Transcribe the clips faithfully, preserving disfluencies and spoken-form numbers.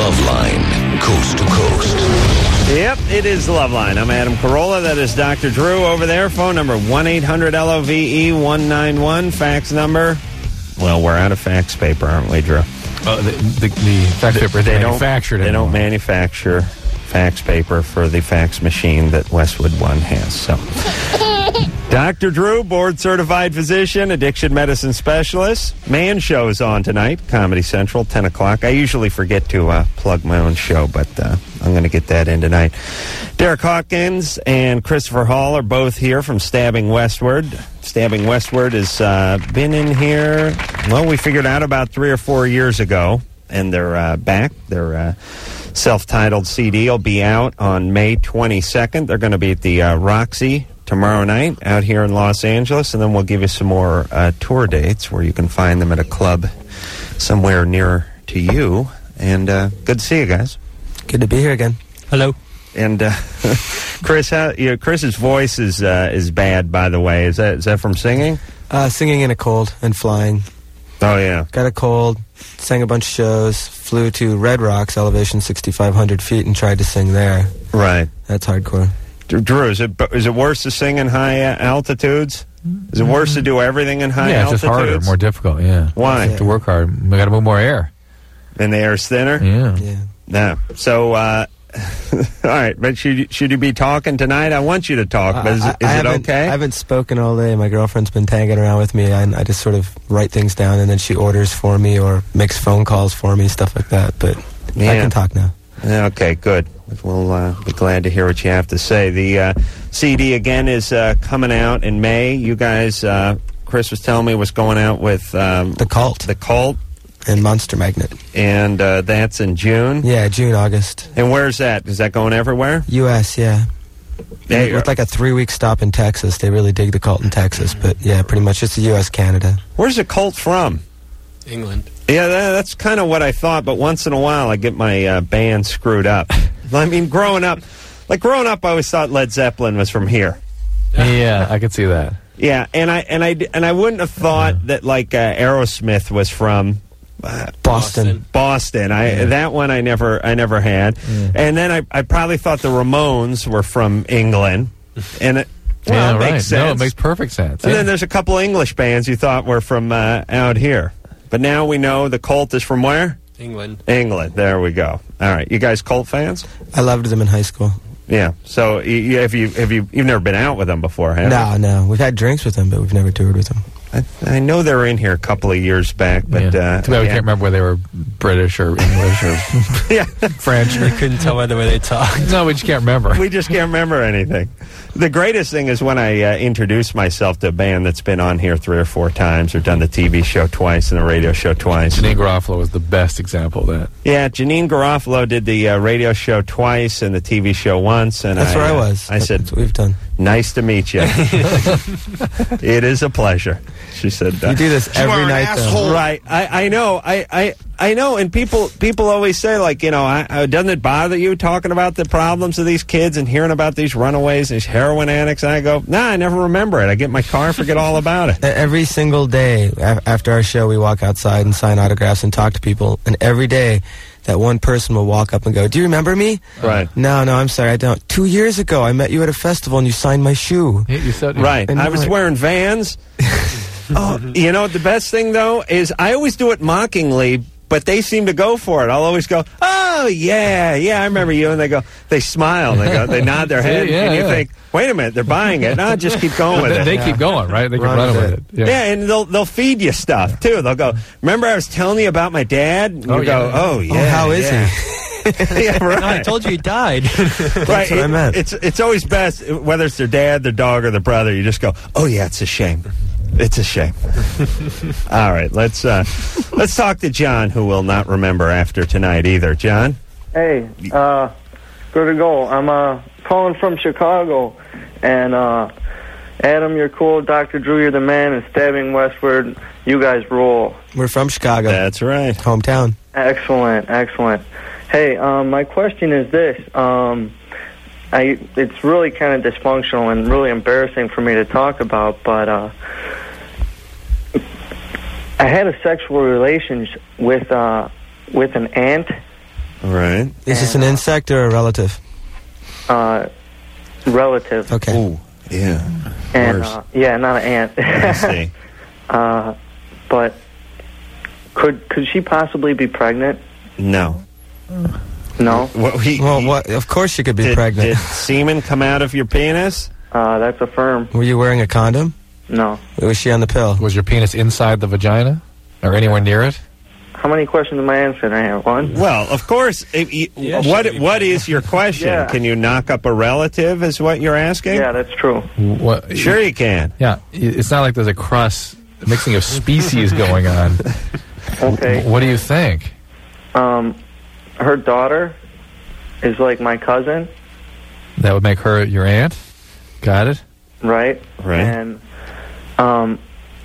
Loveline, coast to coast. Yep, it is Loveline. I'm Adam Carolla. That is Doctor Drew over there. Phone number one eight hundred L O V E one nine one. Fax number. Well, we're out of fax paper, aren't we, Drew? Uh, the, the, the fax paper is manufactured. They don't manufacture fax paper for the fax machine that Westwood One has. So, Doctor Drew, board-certified physician, addiction medicine specialist. Man Show's on tonight, Comedy Central, ten o'clock. I usually forget to uh, plug my own show, but uh, I'm going to get that in tonight. Derek Hawkins and Christopher Hall are both here from Stabbing Westward. Stabbing Westward has uh, been in here, well, we figured out about three or four years ago, and they're uh, back. Their uh, self-titled C D will be out on May twenty-second. They're going to be at the uh, Roxy tomorrow night out here in Los Angeles, and then we'll give you some more uh, tour dates where you can find them at a club somewhere near to you. And uh, good to see you guys. Good to be here again. Hello. And uh, Chris, how, you know, Chris's voice is uh, is bad, by the way. Is that is that from singing? Uh, singing in a cold and flying. Oh yeah. Got a cold. Sang a bunch of shows. Flew to Red Rocks, elevation sixty-five hundred feet, and tried to sing there. Right. That's hardcore. Drew, is it is it worse to sing in high uh, altitudes? Is it worse to do everything in high yeah, altitudes? Yeah, it's just harder, more difficult, yeah. Why? You have to work hard. We got to move more air. And the air's thinner? Yeah. Yeah. No. So, uh, all right, but should, should you be talking tonight? I want you to talk, but is, I, is I it okay? I haven't spoken all day. My girlfriend's been tagging around with me, and I just sort of write things down, and then she orders for me or makes phone calls for me, stuff like that. But yeah. I can talk now. Okay, good. We'll uh, be glad to hear what you have to say. The uh, C D, again, is uh, coming out in May. You guys, uh, Chris was telling me, was going out with... Um, The Cult. The Cult. And Monster Magnet. And uh, that's in June? Yeah, June, August. And where's that? Is that going everywhere? U S, yeah. Hey, With like a three-week stop in Texas. They really dig the Cult in Texas. But, yeah, pretty much just the U S, Canada. Where's the Cult from? England. Yeah, that, that's kind of what I thought, but once in a while I get my uh, band screwed up. I mean, growing up, like growing up, I always thought Led Zeppelin was from here. Yeah, I could see that. Yeah, and I and I and I wouldn't have thought yeah. that like uh, Aerosmith was from uh, Boston. Boston. I yeah. that one I never I never had, yeah. and then I I probably thought the Ramones were from England, and it. Well, yeah, it right. makes sense. No, it makes perfect sense. And yeah. then there's a couple English bands you thought were from uh, out here. But now we know the Cult is from where? England. England. There we go. All right. You guys Cult fans? I loved them in high school. Yeah. So you, you, have you have you you've never been out with them before, have no, you? No, no. We've had drinks with them, but we've never toured with them. I, I know they were in here a couple of years back, but yeah. uh, Too bad we yeah. can't remember whether they were British or English or yeah. French. We couldn't tell by the way they talked. No, we just can't remember. We just can't remember anything. The greatest thing is when I uh, introduce myself to a band that's been on here three or four times or done the T V show twice and the radio show twice. Janine Garofalo was the best example of that. Yeah, Janine Garofalo did the uh, radio show twice and the T V show once. And That's I, where I uh, was. I that's, said, that's what we've done. Nice to meet you. It is a pleasure. She said, uh, you do this every night, though. Right. I, I know. I, I, I know. And people people always say, like, you know, I, I, doesn't it bother you talking about the problems of these kids and hearing about these runaways, these heroin addicts? And I go, nah, I never remember it. I get in my car and forget all about it. Every single day after our show, we walk outside and sign autographs and talk to people. And every day, that one person will walk up and go, do you remember me? Right. No, no, I'm sorry, I don't. Two years ago, I met you at a festival and you signed my shoe. Yeah, you said, right. And I was like, wearing Vans. Oh, you know, the best thing, though, is I always do it mockingly, but they seem to go for it. I'll always go, oh, yeah, yeah, I remember you. And they go, they smile. And they go, they nod their head. yeah, and you yeah. think, wait a minute, they're buying it. No, just keep going with they, it. They yeah. keep going, right? They keep Run running with with it. Yeah. Yeah, and they'll they'll feed you stuff, too. They'll go, remember I was telling you about my dad? And Oh, you go, yeah. oh, yeah. Oh, how is yeah. he? Yeah, right. No, I told you he died. That's right. what It- I meant. It's, it's always best, whether it's their dad, their dog, or their brother, you just go, oh, yeah, it's a shame. It's a shame. All right, let's uh, let's talk to John, who will not remember after tonight either. John? Hey, uh, good to go. I'm uh, calling from Chicago, and uh, Adam, you're cool. Doctor Drew, you're the man, and Stabbing Westward, you guys rule. We're from Chicago. That's right. Hometown. Excellent, excellent. Hey, um, my question is this. Um, I, it's really kind of dysfunctional and really embarrassing for me to talk about, but uh, I had a sexual relationship with uh, with an aunt, Right. Is this an insect or a relative? Uh, relative. Okay. Ooh, yeah. And Worse. uh, yeah, not an I ant. see. uh, but could could she possibly be pregnant? No. No. What, he, Well, he- what? Of course she could be did, pregnant. Did semen come out of your penis? Uh, that's a firm. Were you wearing a condom? No. Was she on the pill? Was your penis inside the vagina? Or anywhere near it? How many questions am I answering? I have one. Well, of course. If you, Yeah, what she- What is your question? Yeah. Can you knock up a relative? Is what you're asking? Yeah, that's true. What? Sure, you can. Yeah, it's not like there's a cross mixing of species going on. Okay. What do you think? Um, her daughter is like my cousin, That would make her your aunt? Got it? right? Right. And um,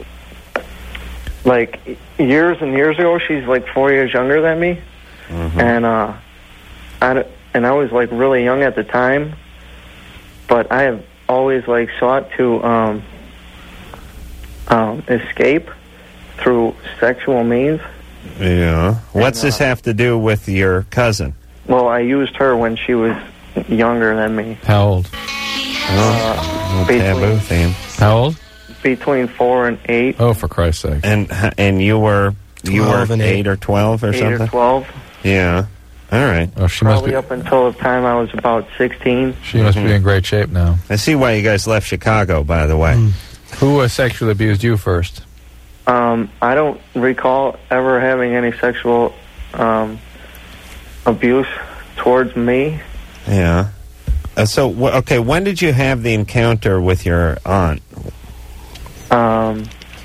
like years and years ago, she's like four years younger than me, and uh, I d- and I was like really young at the time, but I have always like sought to um, um, escape through sexual means. Yeah. What's And, uh, this have to do with your cousin? Well, I used her when she was younger than me, How old? Oh, between- taboo theme. How old? between four and eight, Oh, for Christ's sake. And and you were you were twelve and eight. eight or twelve or eight something. or twelve. Yeah. All right. Oh, she must Probably be. up until the time I was about sixteen. She must be in great shape now. I see why you guys left Chicago. By the way. Who uh, sexually abused you first? Um, I don't recall ever having any sexual um, abuse towards me. Yeah. Uh, so wh- okay, when did you have the encounter with your aunt? Um,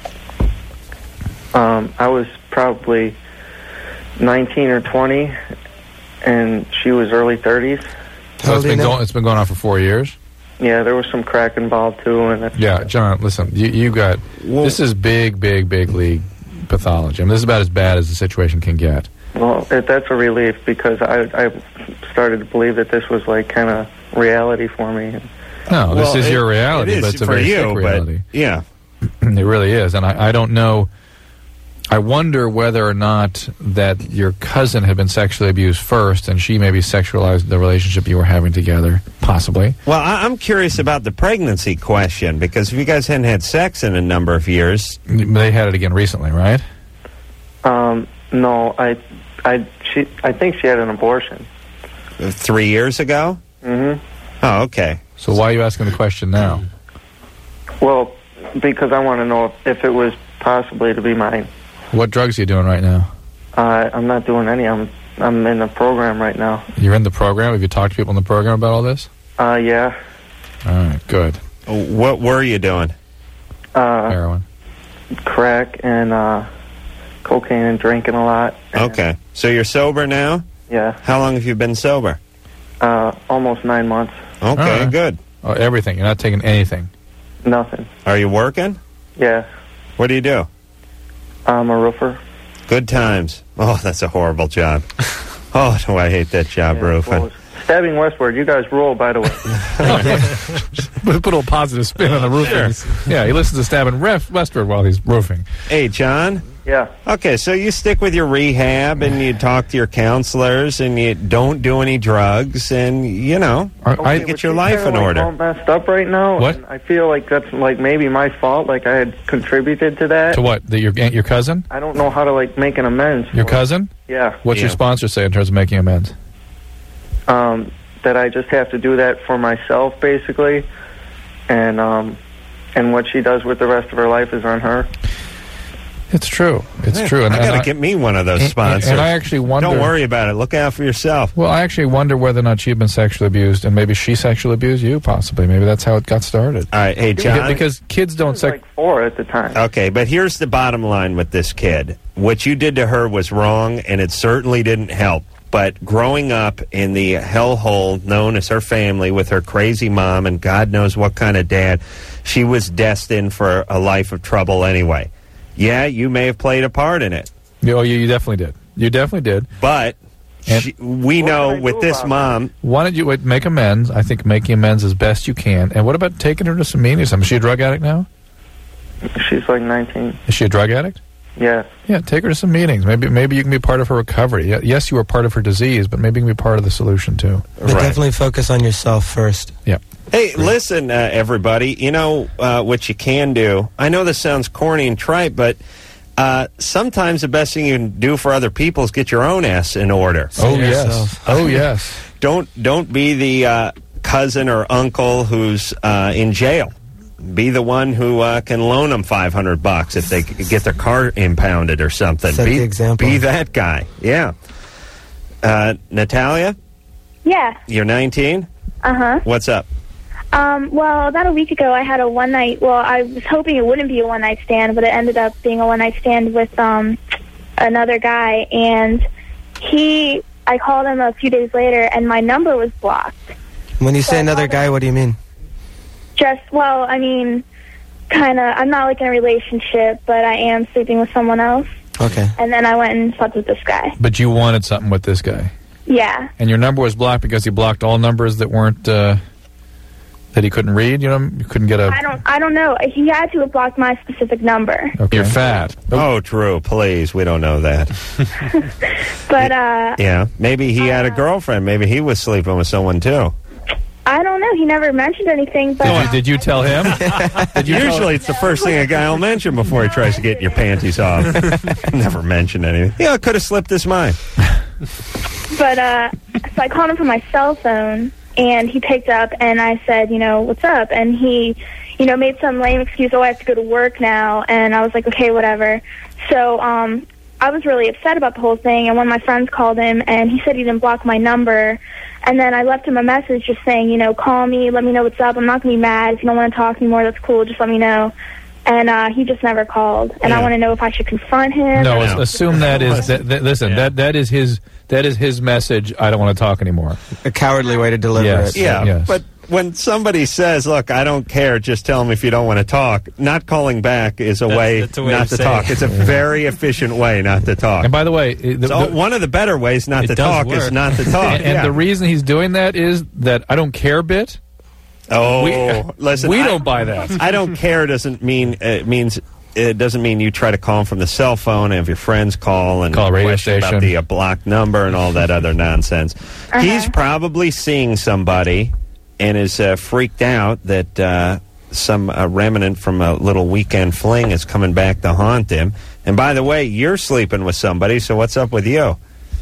um, I was probably nineteen or twenty, and she was early thirties. So old it's are you been now? going. It's been going on for four years. Yeah, there was some crack involved too, and it's, Yeah, John. Listen, you, you got. Well- this is big, big, big league pathology. I mean, this is about as bad as the situation can get. well, it, that's a relief because I I started to believe that this was like kind of reality for me. No, this Well, is it- your reality, it is but it's a for very you, sick but reality. yeah. It really is, and I, I don't know. I wonder whether or not that your cousin had been sexually abused first, and she maybe sexualized the relationship you were having together, possibly. Well, I- I'm curious about the pregnancy question because if you guys hadn't had sex in a number of years, They had it again recently, right? Um, no, I I she I think she had an abortion. uh, three years ago. Mm-hmm. Oh, okay. So why are you asking the question now? Well, because I want to know if, if it was possibly to be mine. What drugs are you doing right now? Uh, I'm not doing any. I'm I'm in the program right now. You're in the program. Have you talked to people in the program about all this? Uh, yeah. All right, good. What were you doing? Uh, Heroin. crack and uh, cocaine and drinking a lot. And, Okay. So you're sober now? Yeah. How long have you been sober? Uh, almost nine months. Okay, right. good. Oh, everything. You're not taking anything. Nothing. Are you working? Yeah. What do you do? I'm a roofer. Good times. Oh, that's a horrible job. Oh, do I hate that job, Yeah, roofing. well, Stabbing Westward, you guys rule, by the way. Put a little positive spin on the roofing. Yeah, he listens to Stabbing Ref Westward while he's roofing. Hey, John. Yeah. Okay, so you stick with your rehab and you talk to your counselors and you don't do any drugs and, you know, I, Okay, I, get but your she's life kinda, in like, order. all messed up right now. What? And I feel like that's like maybe my fault. Like I had contributed to that. to what? The, your aunt, your cousin? I don't know how to like make an amends. Your for it. cousin? Yeah. What's your Yeah. sponsor say in terms of making amends? Um, that I just have to do that for myself, basically, and um, and what she does with the rest of her life is on her. It's true. It's Yeah, true. And, I and got to get me one of those and- sponsors. And I actually wonder. Don't worry about it. Look out for yourself. Well, I actually wonder whether or not she'd been sexually abused, and maybe she sexually abused you, possibly. Maybe that's how it got started. All right, hey, John. Because kids I don't was sex. like four at the time. Okay, but here's the bottom line with this kid. What you did to her was wrong, and it certainly didn't help. But growing up in the hellhole known as her family with her crazy mom and God knows what kind of dad, she was destined for a life of trouble anyway. Yeah, you may have played a part in it, Oh, you, you definitely did. You definitely did. but And- she, we What know can I with do this about mom, Why don't you wait, make amends? I think making amends as best you can. And what about taking her to some meetings? Is she a drug addict now? She's like nineteen. Is she a drug addict? Yeah. Yeah, take her to some meetings. Maybe maybe you can be part of her recovery. Y- Yes, you were part of her disease, but maybe you can be part of the solution, too. But definitely focus on yourself first. Yeah. Hey, listen, uh, everybody. You know uh, what you can do? I know this sounds corny and trite, but uh, sometimes the best thing you can do for other people is get your own ass in order. Oh, Save yes. yourself. Oh, yes. Don't don't be the uh, cousin or uncle who's uh, in jail. Be the one who uh, can loan them five hundred bucks if they c- get their car impounded or something. Set be, the example. Be that guy. Yeah. Uh, Natalia, Yeah. you're nineteen. Uh-huh. What's up? Um, well, about a week ago, I had a one-night... Well, I was hoping it wouldn't be a one-night stand, but it ended up being a one-night stand with um, another guy. And he... I called him a few days later, and my number was blocked. When you say So another how guy, what do you mean? Just, well, I mean, kind of... I'm not, like, in a relationship, but I am sleeping with someone else. Okay. And then I went and slept with this guy. But you wanted something with this guy. Yeah. And your number was blocked because he blocked all numbers that weren't... Uh, that he couldn't read? You know, you couldn't get a... I don't I don't know. He had to have blocked my specific number. Okay. You're fat. Oh, Drew, please. We don't know that. But, uh... Yeah. Maybe he had a girlfriend. Maybe he was sleeping with someone, too. I don't know. He never mentioned anything, but... Did you, did you tell him? Did you Usually it's the first thing a guy will mention before he tries to get your panties off. Never mentioned anything. Yeah, I could have slipped his mind. But, uh, so I called him from my cell phone, and he picked up, and I said, you know, what's up? And he, you know, made some lame excuse, oh, I have to go to work now. And I was like, okay, whatever. So, um, I was really upset about the whole thing, and one of my friends called him, and he said he didn't block my number. And then I left him a message just saying, you know, call me, let me know what's up. I'm not going to be mad. If you don't want to talk anymore, that's cool. Just let me know. And uh, he just never called. And Yeah. I want to know if I should confront him. No, or- as- assume that is... That, that, listen, Yeah. that, that is his... That is his message. I don't want to talk anymore. A cowardly way to deliver Yes. it. Yeah, Yes. but when somebody says, look, I don't care, just tell them if you don't want to talk, not calling back is a That's- way, that's a way not of to saying talk. it. It's a very efficient way not to talk. And by the way, the, So the- one of the better ways not It to does talk is work. not to talk. and, and yeah. the reason he's doing that is that I don't care bit. oh, we- listen, we I- don't buy that. I don't care doesn't mean it means it doesn't mean you try to call them from the cell phone and have your friends call and Call a radio question about station. the uh, blocked number and all that other nonsense. He's probably seeing somebody and is uh, freaked out that uh, some uh, remnant from a little weekend fling is coming back to haunt him. And by the way, you're sleeping with somebody, so what's up with you?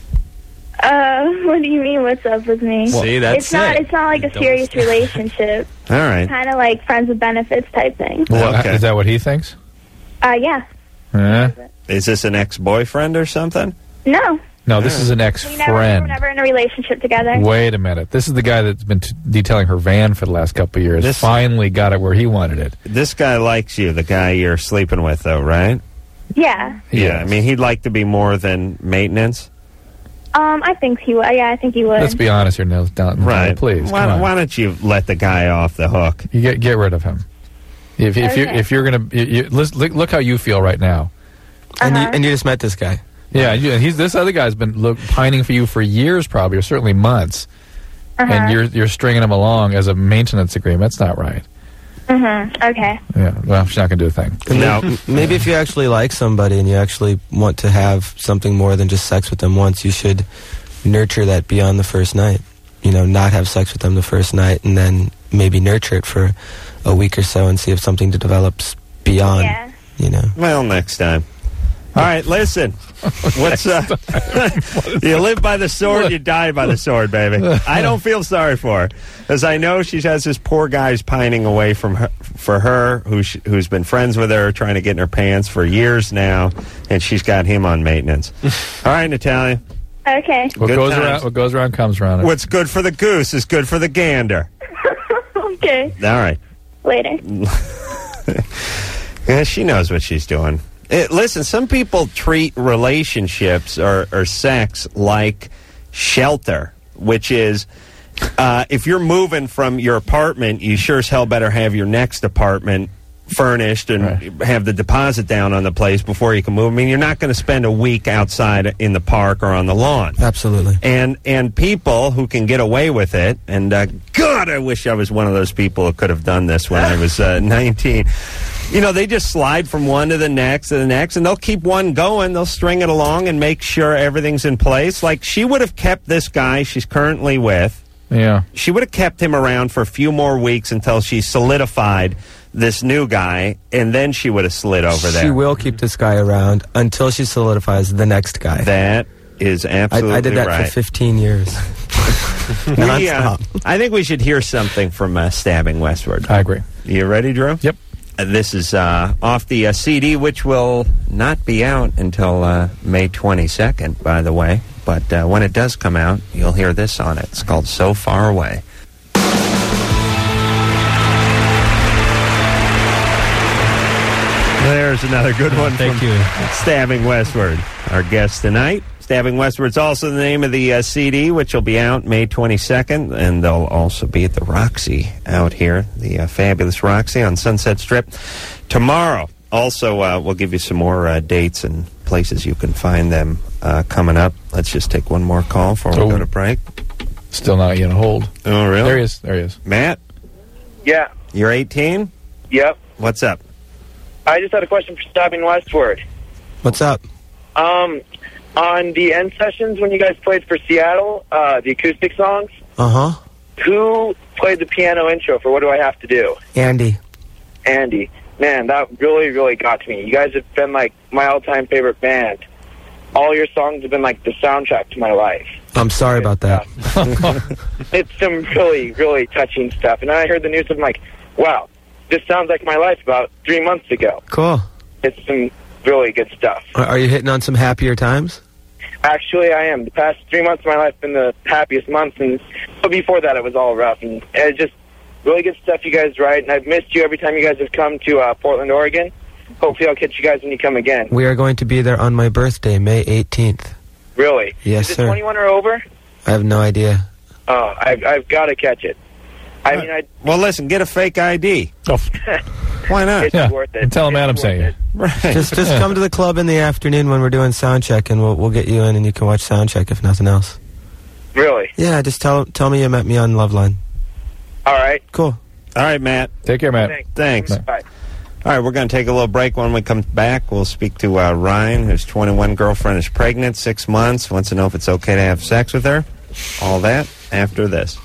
Uh, what do you mean, what's up with me? See, that's it's not. it. It's not like a Don't- serious relationship. All right. Kind of like friends with benefits type thing. Well, Okay. Is that what he thinks? Uh, yeah. Eh? Is this an ex-boyfriend or something? No, No, this is an we never. ex-friend. We were never in a relationship together. Wait a minute. This is the guy that's been t- detailing her van for the last couple of years. This- Finally got it where he wanted it. This guy likes you, the guy you're sleeping with, though, right? Yeah. Yeah, I mean, he'd like to be more than maintenance. Um, I think he would. Yeah, I think he would. Let's be honest here, Nils. Don, Right. Please, Why, come on. why don't you let the guy off the hook? You get get rid of him. If, if you Okay. if you're gonna you, you, let's, look, look how you feel right now. And, you, Uh-huh. and you just met this guy. Yeah, you, and he's this other guy's been look, pining for you for years, probably, or certainly months, Uh-huh. and you're you're stringing him along as a maintenance agreement. That's not right. Mm-hmm. Okay. Yeah, well, she's not gonna do a thing. And No. may- maybe if you actually like somebody and you actually want to have something more than just sex with them once, you should nurture that beyond the first night. You know, not have sex with them the first night and then maybe nurture it for a week or so and see if something develops beyond, Yeah. you know. Well, next time. All right, listen. What's uh, you live by the sword, you die by the sword, baby. I don't feel sorry for her, because I know she has this poor guy's pining away from her, for her, who sh- who's been friends with her, trying to get in her pants for years now, and she's got him on maintenance. All right, Natalia. Okay. What Good goes times. around, what goes around comes around. What's good for the goose is good for the gander. Okay. All right. Later. Yeah, she knows what she's doing. Eh, listen, some people treat relationships or, or sex like shelter, which is uh, if you're moving from your apartment, you sure as hell better have your next apartment furnished and Right. have the deposit down on the place before you can move. I mean, you're not going to spend a week outside in the park or on the lawn. Absolutely. And and people who can get away with it, and uh, God, I wish I was one of those people who could have done this when I was uh, nineteen. You know, they just slide from one to the next to the next, and they'll keep one going. They'll string it along and make sure everything's in place. Like, she would have kept this guy she's currently with. Yeah. She would have kept him around for a few more weeks until she solidified this new guy, and then she would have slid over there. She will keep this guy around until she solidifies the next guy. That is I, absolutely I did that right. for fifteen years. We, uh, Nonstop. I think we should hear something from uh, Stabbing Westward. I agree. You ready, Drew? Yep. Uh, this is uh, off the uh, C D, which will not be out until uh, May twenty-second, by the way. But uh, when it does come out, you'll hear this on it. It's called So Far Away. There's another good one Thank from you. Stabbing Westward. Our guest tonight. Stabbing Westward's also the name of the uh, C D, which will be out May twenty-second, and they'll also be at the Roxy out here, the uh, fabulous Roxy on Sunset Strip tomorrow. Also, uh, we'll give you some more uh, dates and places you can find them uh, coming up. Let's just take one more call before we Oh. go to break. Still not yet on hold. Oh, really? There he is. There he is. Matt, Yeah. you're eighteen? Yep. What's up? I just had a question for Stabbing Westward. What's up? Um, on the end sessions when you guys played for Seattle, uh, the acoustic songs, Uh huh. who played the piano intro for What Do I Have to Do? Andy. Andy. Man, that really, really got to me. You guys have been like my all-time favorite band. All your songs have been like the soundtrack to my life. I'm sorry about that. It's some really, really touching stuff. And then I heard the news, I'm like, wow, this sounds like my life about three months ago. Cool. It's some really good stuff. Are are you hitting on some happier times? Actually, I am. The past three months of my life have been the happiest months, and but before that, it was all rough. And it's just really good stuff you guys write, and I've missed you every time you guys have come to uh, Portland, Oregon. Hopefully, I'll catch you guys when you come again. We are going to be there on my birthday, May eighteenth. Really? Yes, Is it sir. twenty-one or over? I have no idea. Oh, I've, I've got to catch it. I mean, I, Well, listen, get a fake I D. Oh, Why not? it's yeah. worth it. And tell him It's Adam worth sent you. it. Right. Just just come to the club in the afternoon when we're doing sound check, and we'll we'll get you in, and you can watch sound check if nothing else. Really? Yeah, just tell tell me you met me on Loveline. All right. Cool. All right, Matt. Take care, Matt. Thanks. Thanks. Bye. All right, we're going to take a little break. When we come back, we'll speak to uh, Ryan, whose twenty-one girlfriend is pregnant, six months, wants to know if it's okay to have sex with her. All that after this.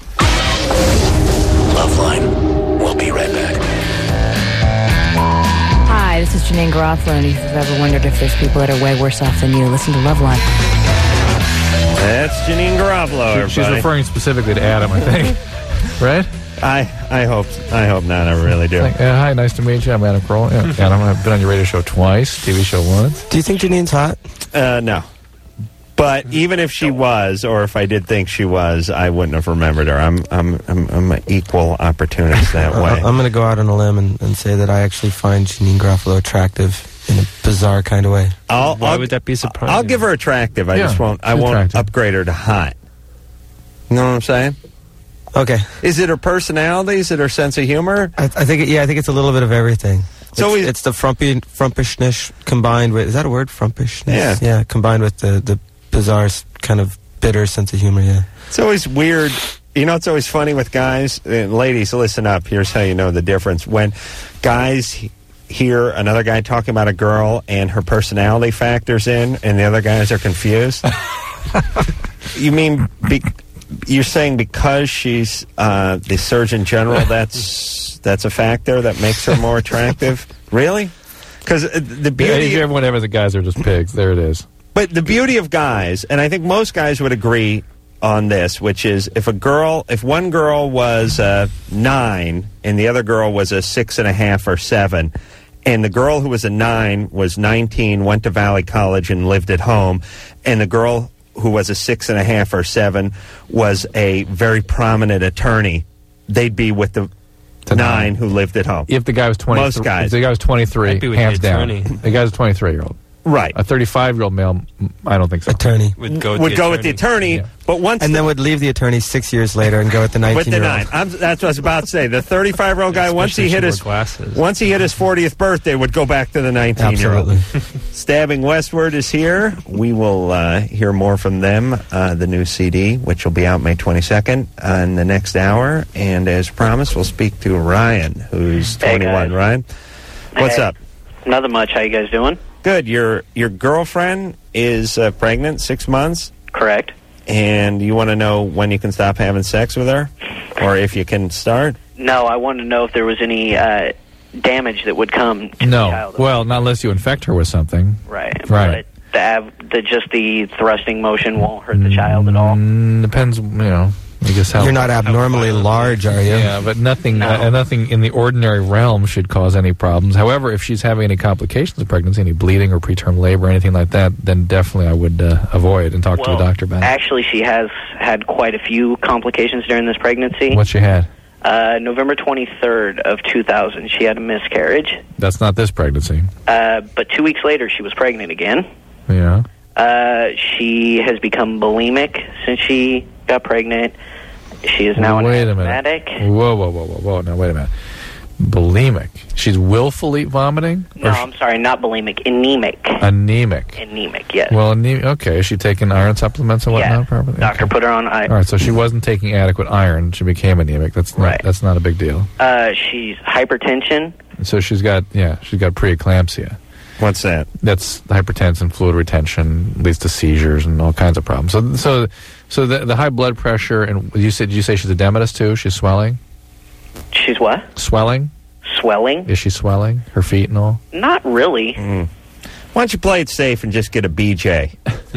Loveline. We'll be right back. Hi, this is Janine Garofalo, and if you've ever wondered if there's people that are way worse off than you, listen to Loveline. That's Janine Garofalo, She's everybody. referring specifically to Adam, I think. Right? I I hope I hope not. I really do. Like, yeah, hi, nice to meet you. I'm Adam Kroll. Yeah, Adam, I've been on your radio show twice, T V show once. Do you think Janine's hot? Uh, no. But even if she was, or if I did think she was, I wouldn't have remembered her. I'm I'm I'm, I'm an equal opportunist that Uh, way. I'm going to go out on a limb and, and say that I actually find Janine Garofalo attractive in a bizarre kind of way. I'll, Why I'll, would that be surprising? I'll give her attractive. I Yeah, just won't. I she's won't attractive. upgrade her to hot. You know what I'm saying? Okay. Is it her personality? Is it her sense of humor? I, I think, it, yeah, I think it's a little bit of everything. So it's, we- it's the frumpy, frumpishness combined with, is that a word? Frumpishness? Yeah. Yeah, combined with the, the bizarre, s- kind of bitter sense of humor, yeah. It's always weird. You know, it's always funny with guys. And ladies, listen up. Here's how you know the difference. When guys he- hear another guy talking about a girl and her personality factors in, and the other guys are confused. You mean be, you're saying because she's uh, the Surgeon General, that's that's a factor that makes her more attractive? Really? Because uh, the Yeah, beauty. everyone ever the guys are just pigs. There it is. But the beauty of guys, and I think most guys would agree on this, which is if a girl, if one girl was uh, nine and the other girl was a six and a half or seven, and the girl who was a nine was nineteen, went to Valley College and lived at home, and the girl who was a six and a half or seven was a very prominent attorney, they'd be with the, The nine nine. who lived at home. If the guy was twenty, Most guys. If the guy was twenty-three, I'd be with hands the down. attorney. The guy's a twenty-three year old. Right. A thirty-five-year-old male, mm, I don't think so. Attorney. Would go with would the go with the attorney. attorney, but once And the, then would leave the attorney six years later and go with the with the nineteen-year-old. nine. I'm, that's what I was about to say. The thirty-five-year-old guy, once he Especially hit if his she wore glasses. once he hit his fortieth birthday, would go back to the nineteen-year-old. Absolutely. Stabbing Westward is here. We will uh, hear more from them, uh, the new C D, which will be out May twenty-second uh, in the next hour. And as promised, we'll speak to Ryan, who's Hey, twenty-one. guys. Ryan, what's Hey. up? Nothing much. How you guys doing? Good. Your your girlfriend is uh, pregnant, six months, Correct. and you want to know when you can stop having sex with her, or if you can start. No, I wanted to know if there was any uh, damage that would come to the No. child. Well, not unless you infect her with something. Right. Right. But the, av- the just the thrusting motion won't hurt the child at all. Mm, depends, you know, I guess how... You're not abnormally large, are you? Yeah, but nothing, No. uh, nothing in the ordinary realm should cause any problems. However, if she's having any complications of pregnancy, any bleeding or preterm labor, anything like that, then definitely I would uh, avoid and talk Well, to a doctor about it. Actually, she has had quite a few complications during this pregnancy. What she had? Uh, November twenty-third of two thousand, she had a miscarriage. That's not this pregnancy. Uh, but two weeks later, she was pregnant again. Yeah. Uh, she has become bulimic since she got pregnant. She is now Wait an a minute. asthmatic. Whoa, whoa, whoa, whoa, whoa. Now, wait a minute. Bulimic. She's willfully vomiting? No, Or I'm sorry, not bulimic, anemic. anemic. Anemic, yes. Well, ane- okay. Is she taking iron supplements and yeah. whatnot properly? Doctor Okay. put her on. I- All right, so she wasn't taking adequate iron. She became anemic. That's not, Right. that's not a big deal. Uh, she's hypertension. So she's got, yeah, she's got preeclampsia. What's that? That's hypertension, fluid retention, leads to seizures and all kinds of problems. So, so, so the, the high blood pressure, and you said, did you say she's edematous too? She's swelling? She's what? Swelling? Swelling? Is she swelling? Her feet and all? Not really. Mm. Why don't you play it safe and just get a B J?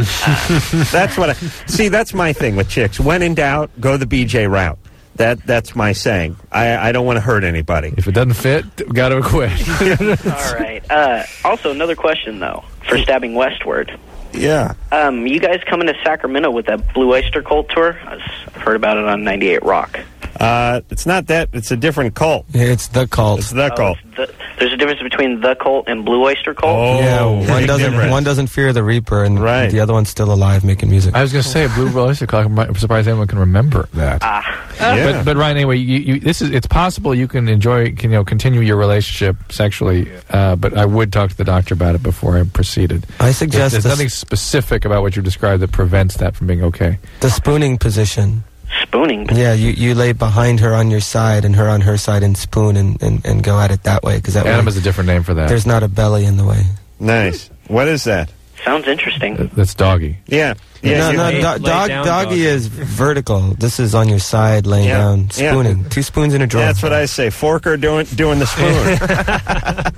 That's what I see. That's my thing with chicks. When in doubt, go the B J route. That that's my saying. I, I don't want to hurt anybody. If it doesn't fit, got to quit. All right. Uh, also, another question, though, for Stabbing Westward. Yeah. Um, you guys coming to Sacramento with that Blue Oyster Cult tour? I've heard about it on ninety-eight Rock. Uh, it's not that. It's a different cult. It's the cult. It's the Oh, cult. it's the, there's a difference between the cult and Blue Oyster Cult? Oh, yeah, one big doesn't difference. one doesn't fear the Reaper, and Right. the other one's still alive making music. I was going to say, Blue Oyster Cult. I'm surprised anyone can remember that. Ah. Yeah. But, but Ryan, anyway, you, you, this is it's possible you can enjoy, can, you know, continue your relationship sexually. Uh, but I would talk to the doctor about it before I proceeded. I suggest There's the, nothing specific about what you described that prevents that from being okay. the spooning position. Spooning? Yeah, you, you lay behind her on your side and her on her side and spoon and, and, and go at it that way, because that Adam way is a different name for that. there's not a belly in the way. Nice. What is that? Sounds interesting. That's doggy. Yeah. Yeah. no, you- no, lay- do, lay dog, down, doggy doggy. is vertical. This is on your side, laying Yeah. down, Yeah. spooning. Two spoons in a drawer. That's what I say. Forker doing doing the spoon.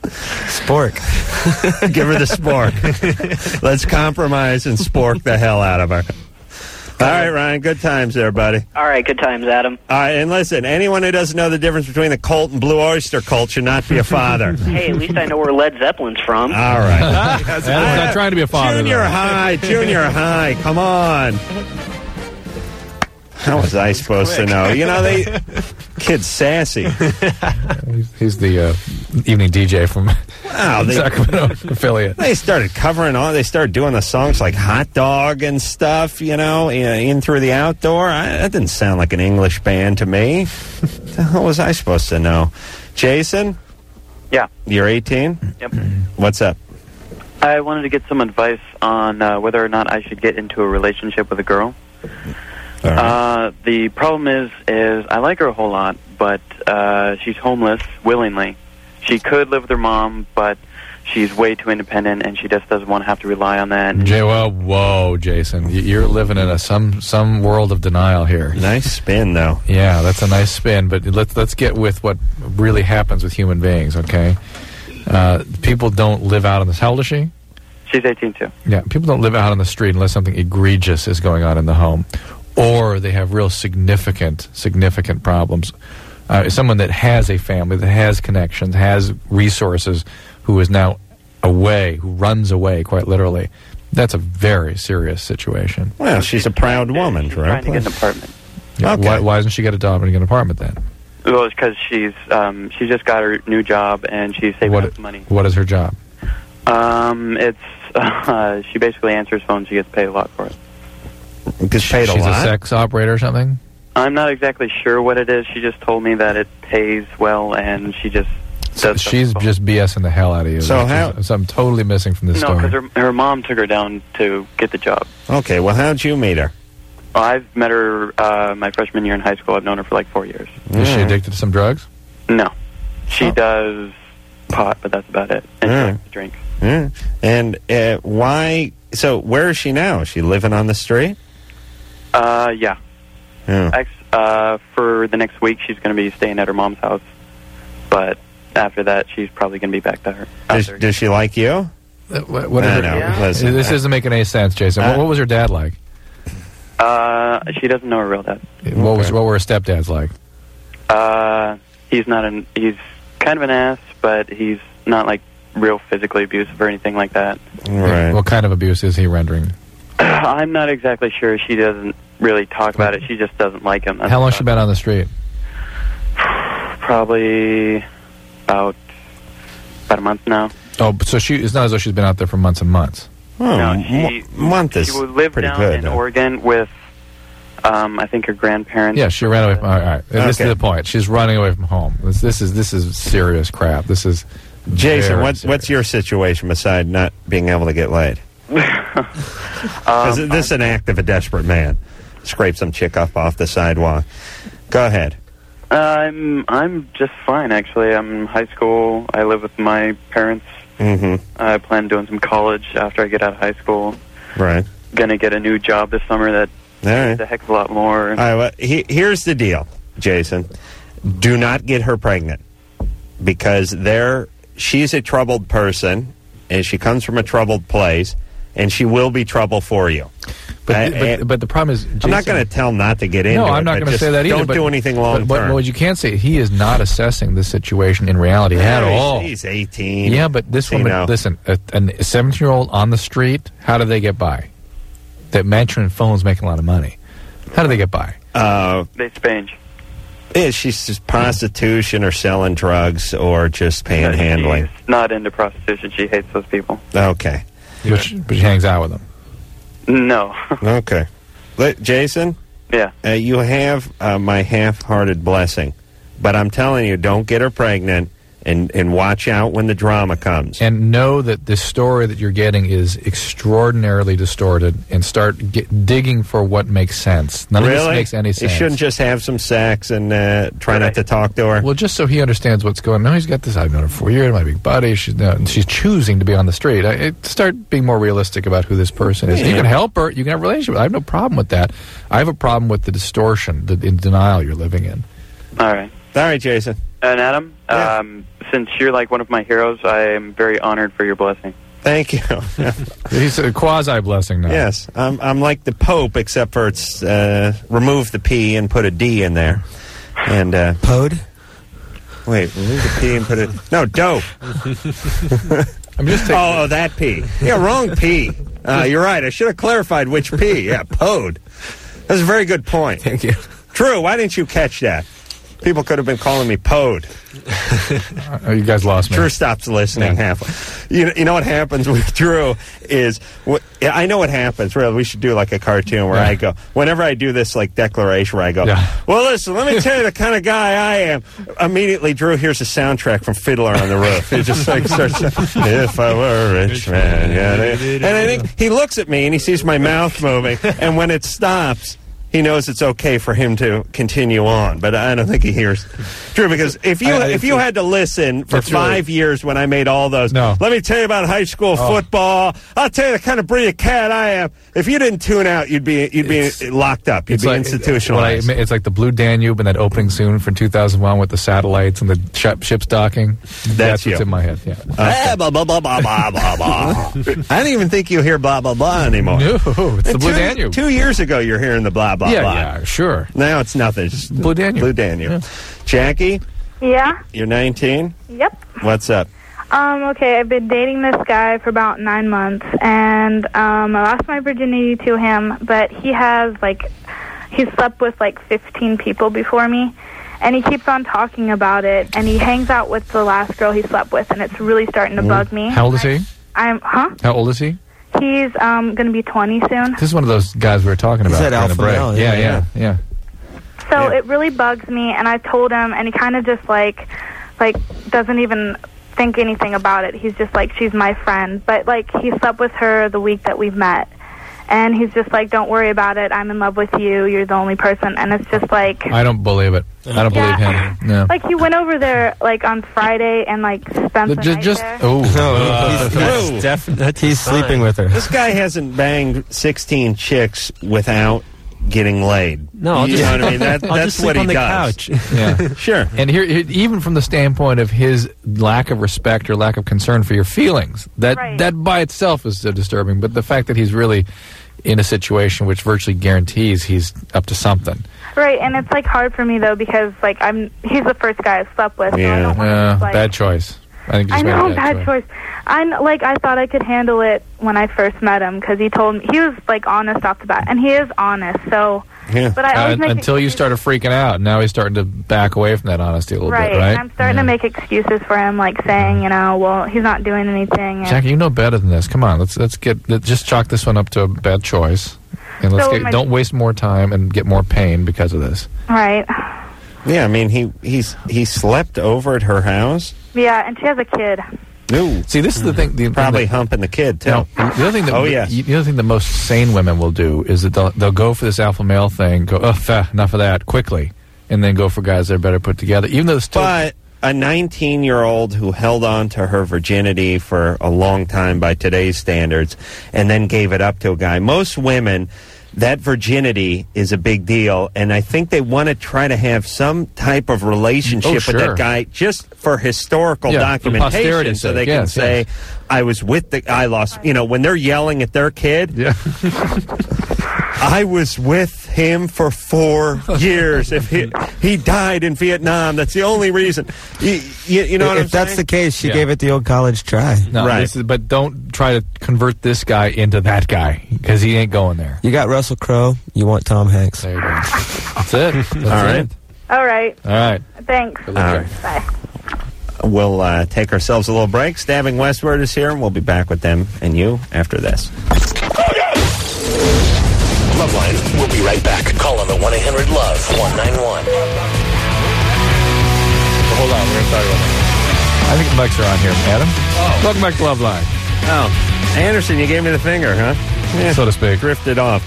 Spork. Give her the spork. Let's compromise and spork the hell out of her. All right, Ryan. Good times there, buddy. All right, good times, Adam. All right, and listen, anyone who doesn't know the difference between the Colt and Blue Oyster Cult should not be a father. Hey, at least I know where Led Zeppelin's from. All right. Adam's not trying to be a father. Junior though. high, junior high. Come on. How was I supposed to know? You know, they kid's sassy. He's, he's the uh, evening D J from Wow, they, Sacramento affiliate. they started covering all. They started doing the songs like "Hot Dog" and stuff. You know, in, in through the outdoor. I, that didn't sound like an English band to me. What the hell was I supposed to know? Jason, Yeah. you're eighteen. Yep. What's up? I wanted to get some advice on uh, whether or not I should get into a relationship with a girl. All right. Uh, the problem is, is I like her a whole lot, but uh, she's homeless willingly. She could live with her mom, but she's way too independent, and she just doesn't want to have to rely on that. Jay, well, whoa, Jason, Y- you're living in a some some world of denial here. Nice spin, though. Yeah, that's a nice spin, but let's let's get with what really happens with human beings, okay? Uh, people don't live out on the. How old is she? She's eighteen too. Yeah, people don't live out on the street unless something egregious is going on in the home, or they have real significant, significant problems. Uh, someone that has a family, that has connections, has resources, who is now away, who runs away, quite literally. That's a very serious situation. Well, she's a proud woman, She's trying to get right? an apartment. Yeah, Okay. Why, why doesn't she get a job and get an apartment then? Well, it's because she's um, she just got her new job and she's saving What, up money. what is her job? Um, it's uh, she basically answers phones. She gets paid a lot for it. Gets paid a She's lot? a sex operator or something? I'm not exactly sure what it is. She just told me that it pays well, and she just So does. she's just BSing the hell out of you. So Which how- is- so I'm totally missing from this no, story. because her her mom took her down to get the job. Okay, well, how'd you meet her? Well, I've met her uh, my freshman year in high school. I've known her for like four years. Is she addicted to some drugs? No, she does pot, but that's about it. And she Mm. likes to drink. Mm. And uh, why? So, where is she now? Is she living on the street? Uh, yeah. Yeah. Ex, uh, for the next week, she's going to be staying at her mom's house. But after that, she's probably going to be back to her. Does, does she like you? Uh, what, what is I her- know. Yeah. Listen, this I- isn't making any sense, Jason. Uh, what, what was her dad like? Uh, she doesn't know her real dad. What was what were her stepdads like? Uh, he's not an. He's kind of an ass, but he's not like real physically abusive or anything like that. Right. What kind of abuse is he rendering? I'm not exactly sure. She doesn't really talk about it. She just doesn't like him. That's How long has she been on the street? Probably about about a month now. Oh, but so she it's not as though she's been out there for months and months. Oh, No, she- mo- month is She would live pretty down good. in huh? Oregon with, um, I think her grandparents. Yeah, she ran away from. All right, this Okay. is the point. She's running away from home. This, this is this is serious crap. This is Jason, very what, what's your situation besides not being able to get laid? Because Um, this is an act of a desperate man. Scrape some chick up off the sidewalk. Go ahead. I'm I'm just fine actually. I'm in high school. I live with my parents. Mm-hmm. I plan on doing some college after I get out of high school. Right. Gonna get a new job this summer that All right. pays a heck of a lot more. All right, well, he, here's the deal, Jason. Do not get her pregnant because there she's a troubled person and she comes from a troubled place and she will be trouble for you. But, I- but, and- but the problem is, Jason, I'm not going to tell not to get into no, it. I'm not but going to just say that either. Don't but, do anything long but, term. But what you can't say, he is not assessing the situation in reality at Yeah, he's- all. He's eighteen. Yeah, but this You woman, know. listen, a, a seventeen-year-old on the street, how do they get by? That mentioning phones making a lot of money. How do they get by? Uh, They spange. yeah, she's just prostitution or selling drugs or just panhandling. She's not into prostitution. She hates those people. Okay. But she, but she hangs out with them. No. Okay. Let, Jason? Yeah. Uh, you have uh, my half-hearted blessing. But I'm telling you, don't get her pregnant and, and watch out when the drama comes. And know that the story that you're getting is extraordinarily distorted and start get, digging for what makes sense. None of this Really? makes any You sense. shouldn't just have some sex and uh, try not to talk to her? Well, just so he understands what's going on. No, he's got this. I've known her for years. My big buddy. She's uh, she's choosing to be on the street. I, it, start being more realistic about who this person is. Yeah. You can help her. You can have a relationship with her. I have no problem with that. I have a problem with the distortion, the in denial you're living in. All right. All right, Jason. And Adam, um, since you're like one of my heroes, I am very honored for your blessing. Thank you. He's a quasi blessing now. Yes, I'm, I'm like the Pope, except for it's uh, remove the P and put a D in there. And uh, Pode? Wait, remove the P and put it. No, dope. I'm just taking oh, oh, that P. Yeah, wrong P. Uh, you're right. I should have clarified which P. Yeah, Pode. That's a very good point. Thank you. Drew, why didn't you catch that? People could have been calling me Pode. Oh, you guys lost me. Drew stops listening Yeah. halfway. You know, you know what happens with Drew is, what, yeah, I know what happens. Really, we should do like a cartoon where Yeah. I go, whenever I do this like declaration where I go, Yeah. well, listen, let me tell you the kind of guy I am. Immediately, Drew hears a soundtrack from Fiddler on the Roof. It just like starts, if I were a rich man. Yeah. And I think he looks at me and he sees my mouth moving. And when it stops, he knows it's okay for him to continue on, but I don't think he hears Drew, because if you I- I- if you had to listen for It's really- five years when I made all those, No. let me tell you about high school Oh. football. I'll tell you the kind of breed of cat I am. If you didn't tune out, you'd be you'd be It's- locked up. You'd It's be like, institutionalized. what I- it's like the Blue Danube and that opening soon from two thousand one with the satellites and the ship, ships docking. That's, you. what's in my head. Yeah. Ah, blah, blah, blah, blah, blah, blah, blah. I don't even think you hear blah blah blah anymore. No, it's the And Blue two, Danube. Two years ago, you're hearing the blah blah yeah, blah. yeah, sure. Now it's nothing. It's just Blue Danube. Blue Danube. Yeah. Jackie, Yeah. you're nineteen. Yep. What's up? Um, okay, I've been dating this guy for about nine months, and um, I lost my virginity to him, but he has, like, he's slept with, like, fifteen people before me, and he keeps on talking about it, and he hangs out with the last girl he slept with, and it's really starting to bug me. How old is he? I'm, huh? How old is he? He's um, going to be twenty soon. This is one of those guys we were talking He's about. that during the alpha break. male, Yeah, yeah, yeah, yeah. So Yeah. it really bugs me, and I told him, and he kind of just like, like doesn't even think anything about it. He's just like, she's my friend. But like, he slept with her the week that we've met, and he's just like, don't worry about it. I'm in love with you. You're the only person. And it's just like, I don't believe it. I don't Yeah. believe him. No. like he went over there like on Friday and like spent the just, night just there. oh, No, he's, Whoa. he's, def- that's, he's sleeping with her. This guy hasn't banged sixteen chicks without getting laid. No, I'll you just, know what I mean? That, I'll that's just sleep what he on the does. couch. yeah. Sure. And here, here- even from the standpoint of his lack of respect or lack of concern for your feelings, that Right. that by itself is so disturbing. But the fact that he's really in a situation which virtually guarantees he's up to something. Right, and it's like hard for me though because like I'm he's the first guy I slept with. So I Yeah. don't wanna Uh, just, like, bad choice. I think you I just made a know, bad choice. I like I thought I could handle it when I first met him because he told me he was like honest off the bat, and he is honest. So, Yeah. but I Uh, always make until you started freaking out. Now he's starting to back away from that honesty a little right, bit, right? and I'm starting Yeah. to make excuses for him, like saying, you know, well, he's not doing anything. And, Jackie, you know better than this. Come on, let's let's get let's just chalk this one up to a bad choice, and let's So get, my- don't waste more time and get more pain because of this. right, Yeah, I mean, he he's he slept over at her house. yeah, and she has a kid. No, See, this is the thing. The, probably the, humping the kid too. no, the other thing that Oh, yes. the other thing that most sane women will do is that they'll, they'll go for this alpha male thing, go, oh, feh, enough of that, quickly, and then go for guys that are better put together. Even though it's still, But a nineteen-year-old who held on to her virginity for a long time by today's standards and then gave it up to a guy. Most women, that virginity is a big deal, and I think they want to try to have some type of relationship Oh, with sure. that guy just for historical Yeah, for documentation posterity's so sake, they can yes, say, yes. I was with the, I lost, you know, when they're yelling at their kid, yeah. I was with him for four years. If he he died in Vietnam, that's the only reason. You, you, you know what if I'm that's saying? the case, she Yeah. gave it the old college try. No, Right. this is, but don't try to convert this guy into that guy because he ain't going there. You got Russell Crowe. You want Tom Hanks. There you go. That's it. That's All right. it. All right, All right. thanks. Good luck, All Jackie. Bye. We'll uh, take ourselves a little break. Stabbing Westward is here, and we'll be back with them and you after this. Loveline, we'll be right back. Call on the one eight hundred love one nine one. Hold on, we're going to talk about that. I think the mics are on here. Adam? Oh. Welcome back to Love Line, Oh, Anderson, you gave me the finger, huh? Yeah, so to speak. drifted off.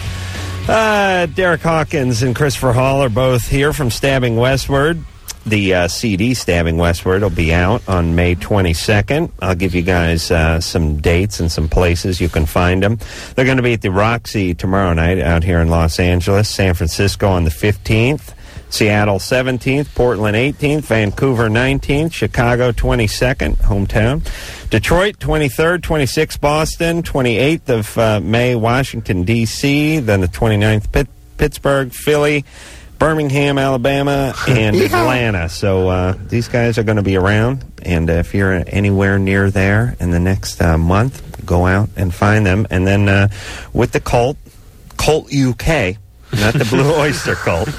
Uh, Derek Hawkins and Christopher Hall are both here from Stabbing Westward. The uh, C D Stabbing Westward will be out on May twenty-second. I'll give you guys uh, some dates and some places you can find them. They're going to be at the Roxy tomorrow night out here in Los Angeles, San Francisco on the fifteenth, Seattle seventeenth, Portland eighteenth, Vancouver nineteenth, Chicago twenty-second, hometown, Detroit twenty-third, twenty-sixth, Boston, twenty-eighth of uh, May, Washington, D C, then the twenty-ninth, Pitt- Pittsburgh, Philly, Birmingham, Alabama, and Atlanta. So uh, these guys are going to be around, and uh, if you're anywhere near there in the next uh, month, go out and find them. And then uh, with the cult, Cult U K, not the Blue Oyster Cult,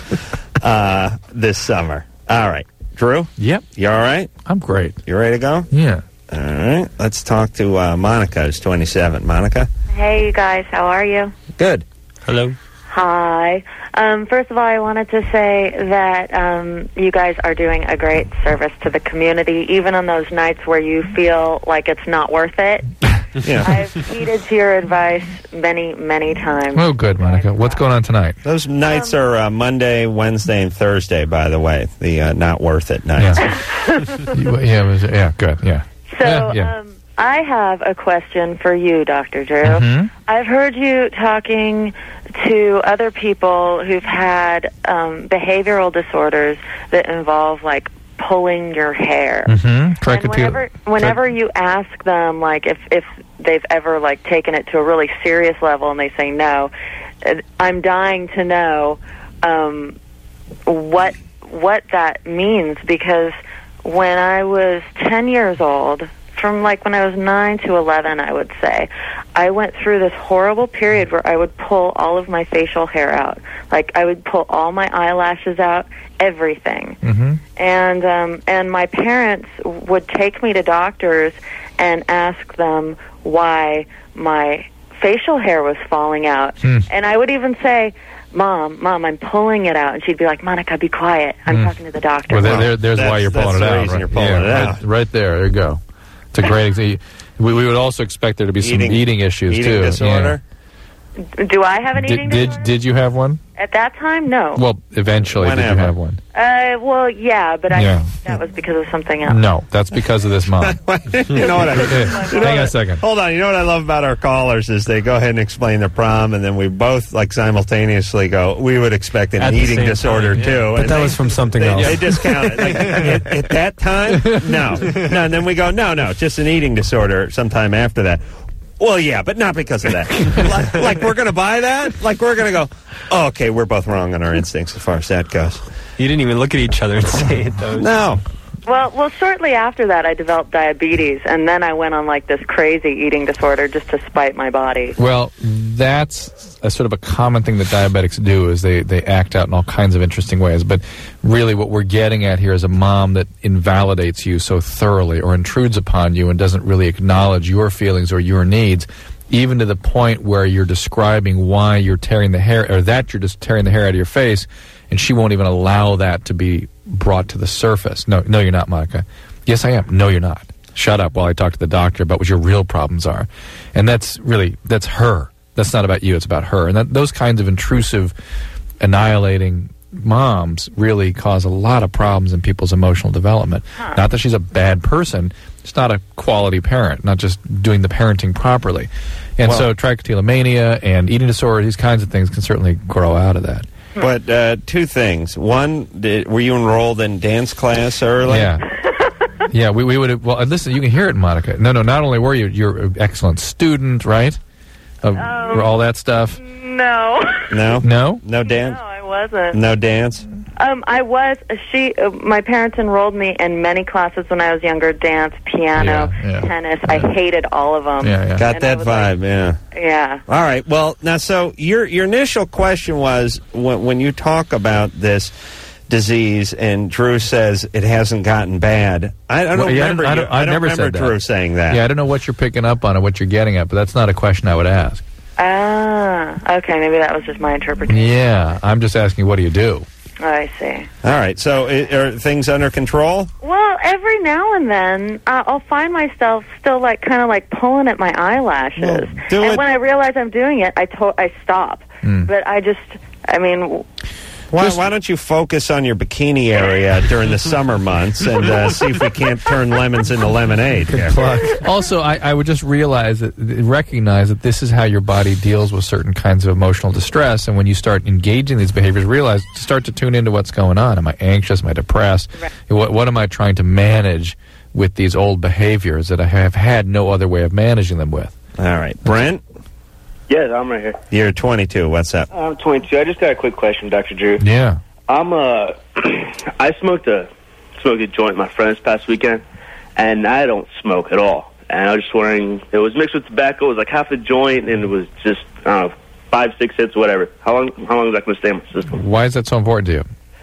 uh, this summer. All right. Drew? Yep. You all right? I'm great. You ready to go? Yeah. All right. Let's talk to uh, Monica, who's twenty-seven. Monica? Hey, you guys. How are you? Good. Hello. Hi. Um, first of all, I wanted to say that um, you guys are doing a great service to the community, even on those nights where you feel like it's not worth it. Yeah. I've heeded to your advice many, many times. Oh, good, Monica. What's going on tonight? Those nights are uh, Monday, Wednesday, and Thursday, by the way. The uh, not worth it nights. You- yeah, it was- yeah, good, yeah. So, yeah, yeah. Um, I have a question for you, Doctor Drew. Mhm. I've heard you talking to other people who've had um, behavioral disorders that involve, like, pulling your hair. Mm-hmm. And whenever, whenever you ask them, like, if, if they've ever, like, taken it to a really serious level and they say no, uh, I'm dying to know um, what what that means, because when I was ten years old, from like when I was nine to eleven, I would say, I went through this horrible period where I would pull all of my facial hair out. Like, I would pull all my eyelashes out, everything. Mm-hmm. And um, and my parents would take me to doctors, and ask them why my facial hair was falling out. Hmm. And I would even say, Mom, Mom, I'm pulling it out. And she'd be like, Monica, be quiet. I'm Hmm. talking to the doctor. Well, there, there, there's That's- why you're that's pulling it the out. reason Right? you're pulling Yeah, it right, out. right there. There you go. It's a great example. We, we would also expect there to be some Eating- eating, issues, eating too. disorder? Do I have an Yeah. eating Did, disorder? did, did you have one? At that time, no. Well, eventually, did Whenever. you have one? Uh, well, yeah, but I Yeah. that was because of something else. No, that's because of this mom. you know what I, you know Hang on what- a second. Hold on. You know what I love about our callers is they go ahead and explain their problem, and then we both like simultaneously go, we would expect an At the eating same disorder time, yeah. too. But And that they- was from something they, else. They discount it. Like, at, at that time, no. No, and then we go, no, no, just an eating disorder sometime after that. Well, yeah, but not because of that. like, like we're going to buy that? Like we're going to go, oh, okay, we're both wrong on our instincts as far as that goes. You didn't even look at each other and say it, though. No. Well, well, shortly after that, I developed diabetes, and then I went on like this crazy eating disorder just to spite my body. Well, that's a sort of a common thing that diabetics do is they, they act out in all kinds of interesting ways. But really what we're getting at here is a mom that invalidates you so thoroughly or intrudes upon you and doesn't really acknowledge your feelings or your needs, even to the point where you're describing why you're tearing the hair, or that you're just tearing the hair out of your face, and she won't even allow that to be brought to the surface. No, no, you're not, Monica. Yes, I am. No, you're not. Shut up while I talk to the doctor about what your real problems are. And that's really, that's her. That's not about you. It's about her. And that, those kinds of intrusive, annihilating moms really cause a lot of problems in people's emotional development. Huh. Not that she's a bad person. It's not a quality parent, not just doing the parenting properly. And Well- so trichotillomania and eating disorder, these kinds of things can certainly grow out of that. But uh, two things. One, did, were you enrolled in dance class early? Yeah. Yeah, we, we would have. Well, uh, listen, you can hear it, Monica. No, no, not only were you, you're an excellent student, right? Of Um, all that stuff. No, No? No? No dance? no, I wasn't. No dance? Um, I was. She. Uh, my parents enrolled me in many classes when I was younger: dance, piano, Yeah, yeah, tennis. I hated all of them. Yeah, yeah. Got And I that was like- vibe, yeah. Yeah. All right. Well, now, so your your initial question was when, when you talk about this disease, and Drew says it hasn't gotten bad. I, I don't Well, yeah, remember. I you- don't- I I don't never remember said that. Drew saying that. Yeah, I don't know what you're picking up on or what you're getting at, but that's not a question I would ask. Ah. Okay. Maybe that was just my interpretation. Yeah, I'm just asking, what do you do? Oh, I see. All right. So, i are things under control? Well, every now and then, uh, I'll find myself still like kind of like pulling at my eyelashes, Well, do and it- when I realize I'm doing it, I to- I stop. Hmm. But I just, I mean, w- Why, why don't you focus on your bikini area during the summer months and uh, see if we can't turn lemons into lemonade? Good Pluck. Also, I, I would just realize that, recognize that this is how your body deals with certain kinds of emotional distress, and when you start engaging these behaviors, realize start to tune into what's going on. Am I anxious? Am I depressed? Right. What, what am I trying to manage with these old behaviors that I have had no other way of managing them with? All right. Brent, Yes, I'm right here. you're twenty-two. What's up? I'm twenty-two. I just got a quick question, Doctor Drew. Yeah. I'm uh, I smoked a smoked a joint with my friends past weekend, and I don't smoke at all. And I was just wondering, it was mixed with tobacco. It was like half a joint, and it was just I don't know, five, six hits, whatever. How long? How long is that going to stay in my system? Why is that so important to you?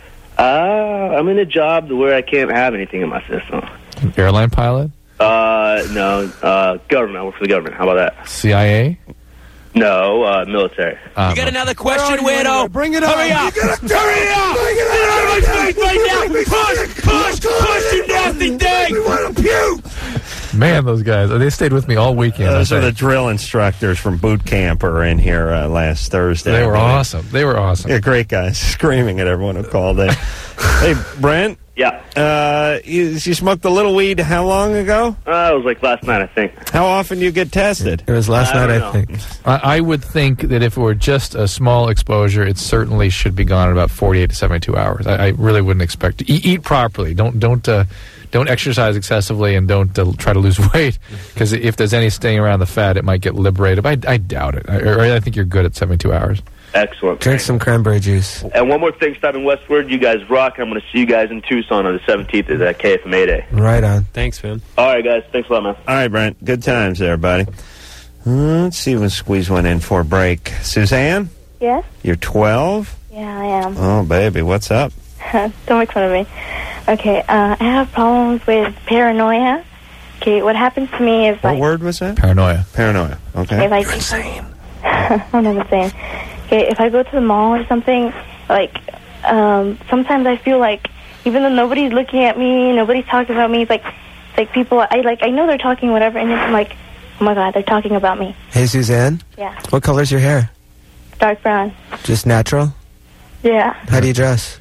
Uh, I'm in a job where I can't have anything in my system. Airline pilot? Uh, no, uh, government. I work for the government. How about that? C I A? No, uh, military. Um, You got another question, weirdo? Bring it Hurry up! Hurry up! Get out of my face right now! Push! Push! Push, you nasty thing! We want to puke! Man, those guys, they stayed with me all weekend. Those I are the think. drill instructors from boot camp are in here uh, last Thursday. They were Really. awesome. They were awesome. Yeah, great guys, screaming at everyone who called in. Hey, Brent, Yeah. uh, you, you smoked a little weed how long ago? Uh, it was like last night, I think. How often do you get tested? It was last I night, don't I know. think. I, I would think that if it were just a small exposure, it certainly should be gone in about forty-eight to seventy-two hours. I, I really wouldn't expect to eat, eat properly. Don't don't uh, don't exercise excessively, and don't uh, try to lose weight, because if there's any staying around the fat, it might get liberated. But I, I doubt it. I, or I think you're good at seventy-two hours. Excellent. Drink some cranberry juice. And one more thing, stopping westward, you guys rock. I'm going to see you guys in Tucson on the seventeenth at that K F M A Day. Right on. Thanks, man. All right, guys. Thanks a lot, man. All right, Brent. Good times there, buddy. Uh, let's see if we can squeeze one in for a break. Suzanne, Yes? you're twelve? Yeah, I am. Oh, baby, what's up? Don't make fun of me. Okay, uh, I have problems with paranoia. Okay, what happens to me is What like word was that? Paranoia. Paranoia. Okay. if I You're insane. I'm not insane. Okay, if I go to the mall or something, like um, sometimes I feel like even though nobody's looking at me, nobody's talking about me, it's like it's like people I like I know they're talking whatever, and then I'm like, oh my god, they're talking about me. Hey, Suzanne? Yeah. What color's your hair? Dark brown. Just natural? Yeah. How do you dress?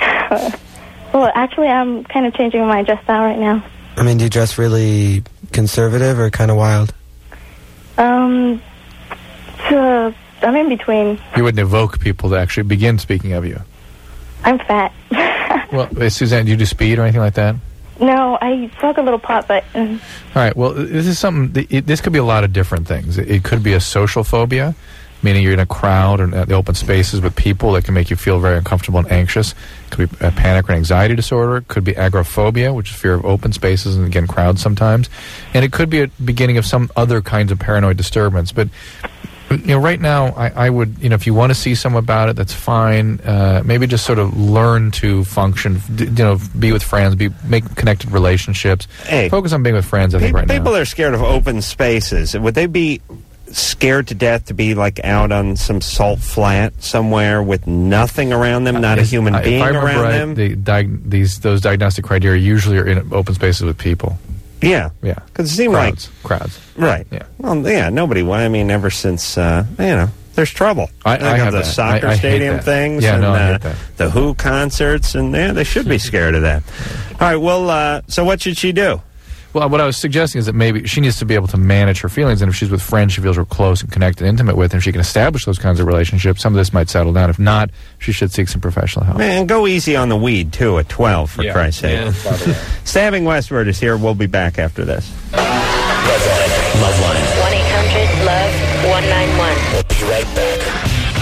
Well, actually, I'm kind of changing my dress style right now. I mean, do you dress really conservative or kind of wild? Um, so I'm in between. You wouldn't evoke people to actually begin speaking of you. I'm fat. Well, uh, Suzanne, do you do speed or anything like that? No, I smoke a little pot, but... Um, All right, well, this is something, th- it, this could be a lot of different things. It, it could be a social phobia, meaning you're in a crowd or at the open spaces with people that can make you feel very uncomfortable and anxious. It could be a panic or anxiety disorder. It could be agoraphobia, which is fear of open spaces and, again, crowds sometimes. And it could be a beginning of some other kinds of paranoid disturbance. But, you know, right now, I, I would, you know, if you want to see someone about it, that's fine. Uh, maybe just sort of learn to function, d- you know, be with friends, be make connected relationships. Hey, focus on being with friends, I Pe- think, right now. people are scared of open spaces. Would they be scared to death to be like out on some salt flat somewhere with nothing around them, not a Is- human uh, being if I remember around right, them? The diag- these those diagnostic criteria usually are in open spaces with people. Yeah, yeah, because it seemed crowds, like crowds. Right. Yeah. Well, yeah. Nobody. I mean, ever since uh, you know, there's trouble. I- Think I of have the that. soccer I- I hate stadium that. things. Yeah, and, no, I uh, hate that. The Who concerts, and yeah, they should be scared of that. All right. Well, uh, so what should she do? Well, what I was suggesting is that maybe she needs to be able to manage her feelings, and if she's with friends she feels real close and connected, intimate with, and if she can establish those kinds of relationships, some of this might settle down. If not, she should seek some professional help. Man, go easy on the weed too at twelve, for Yeah. Christ's sake. Yeah. Stabbing Westward is here. We'll be back after this. Loveline. one eight hundred love one nine one. We'll be right back.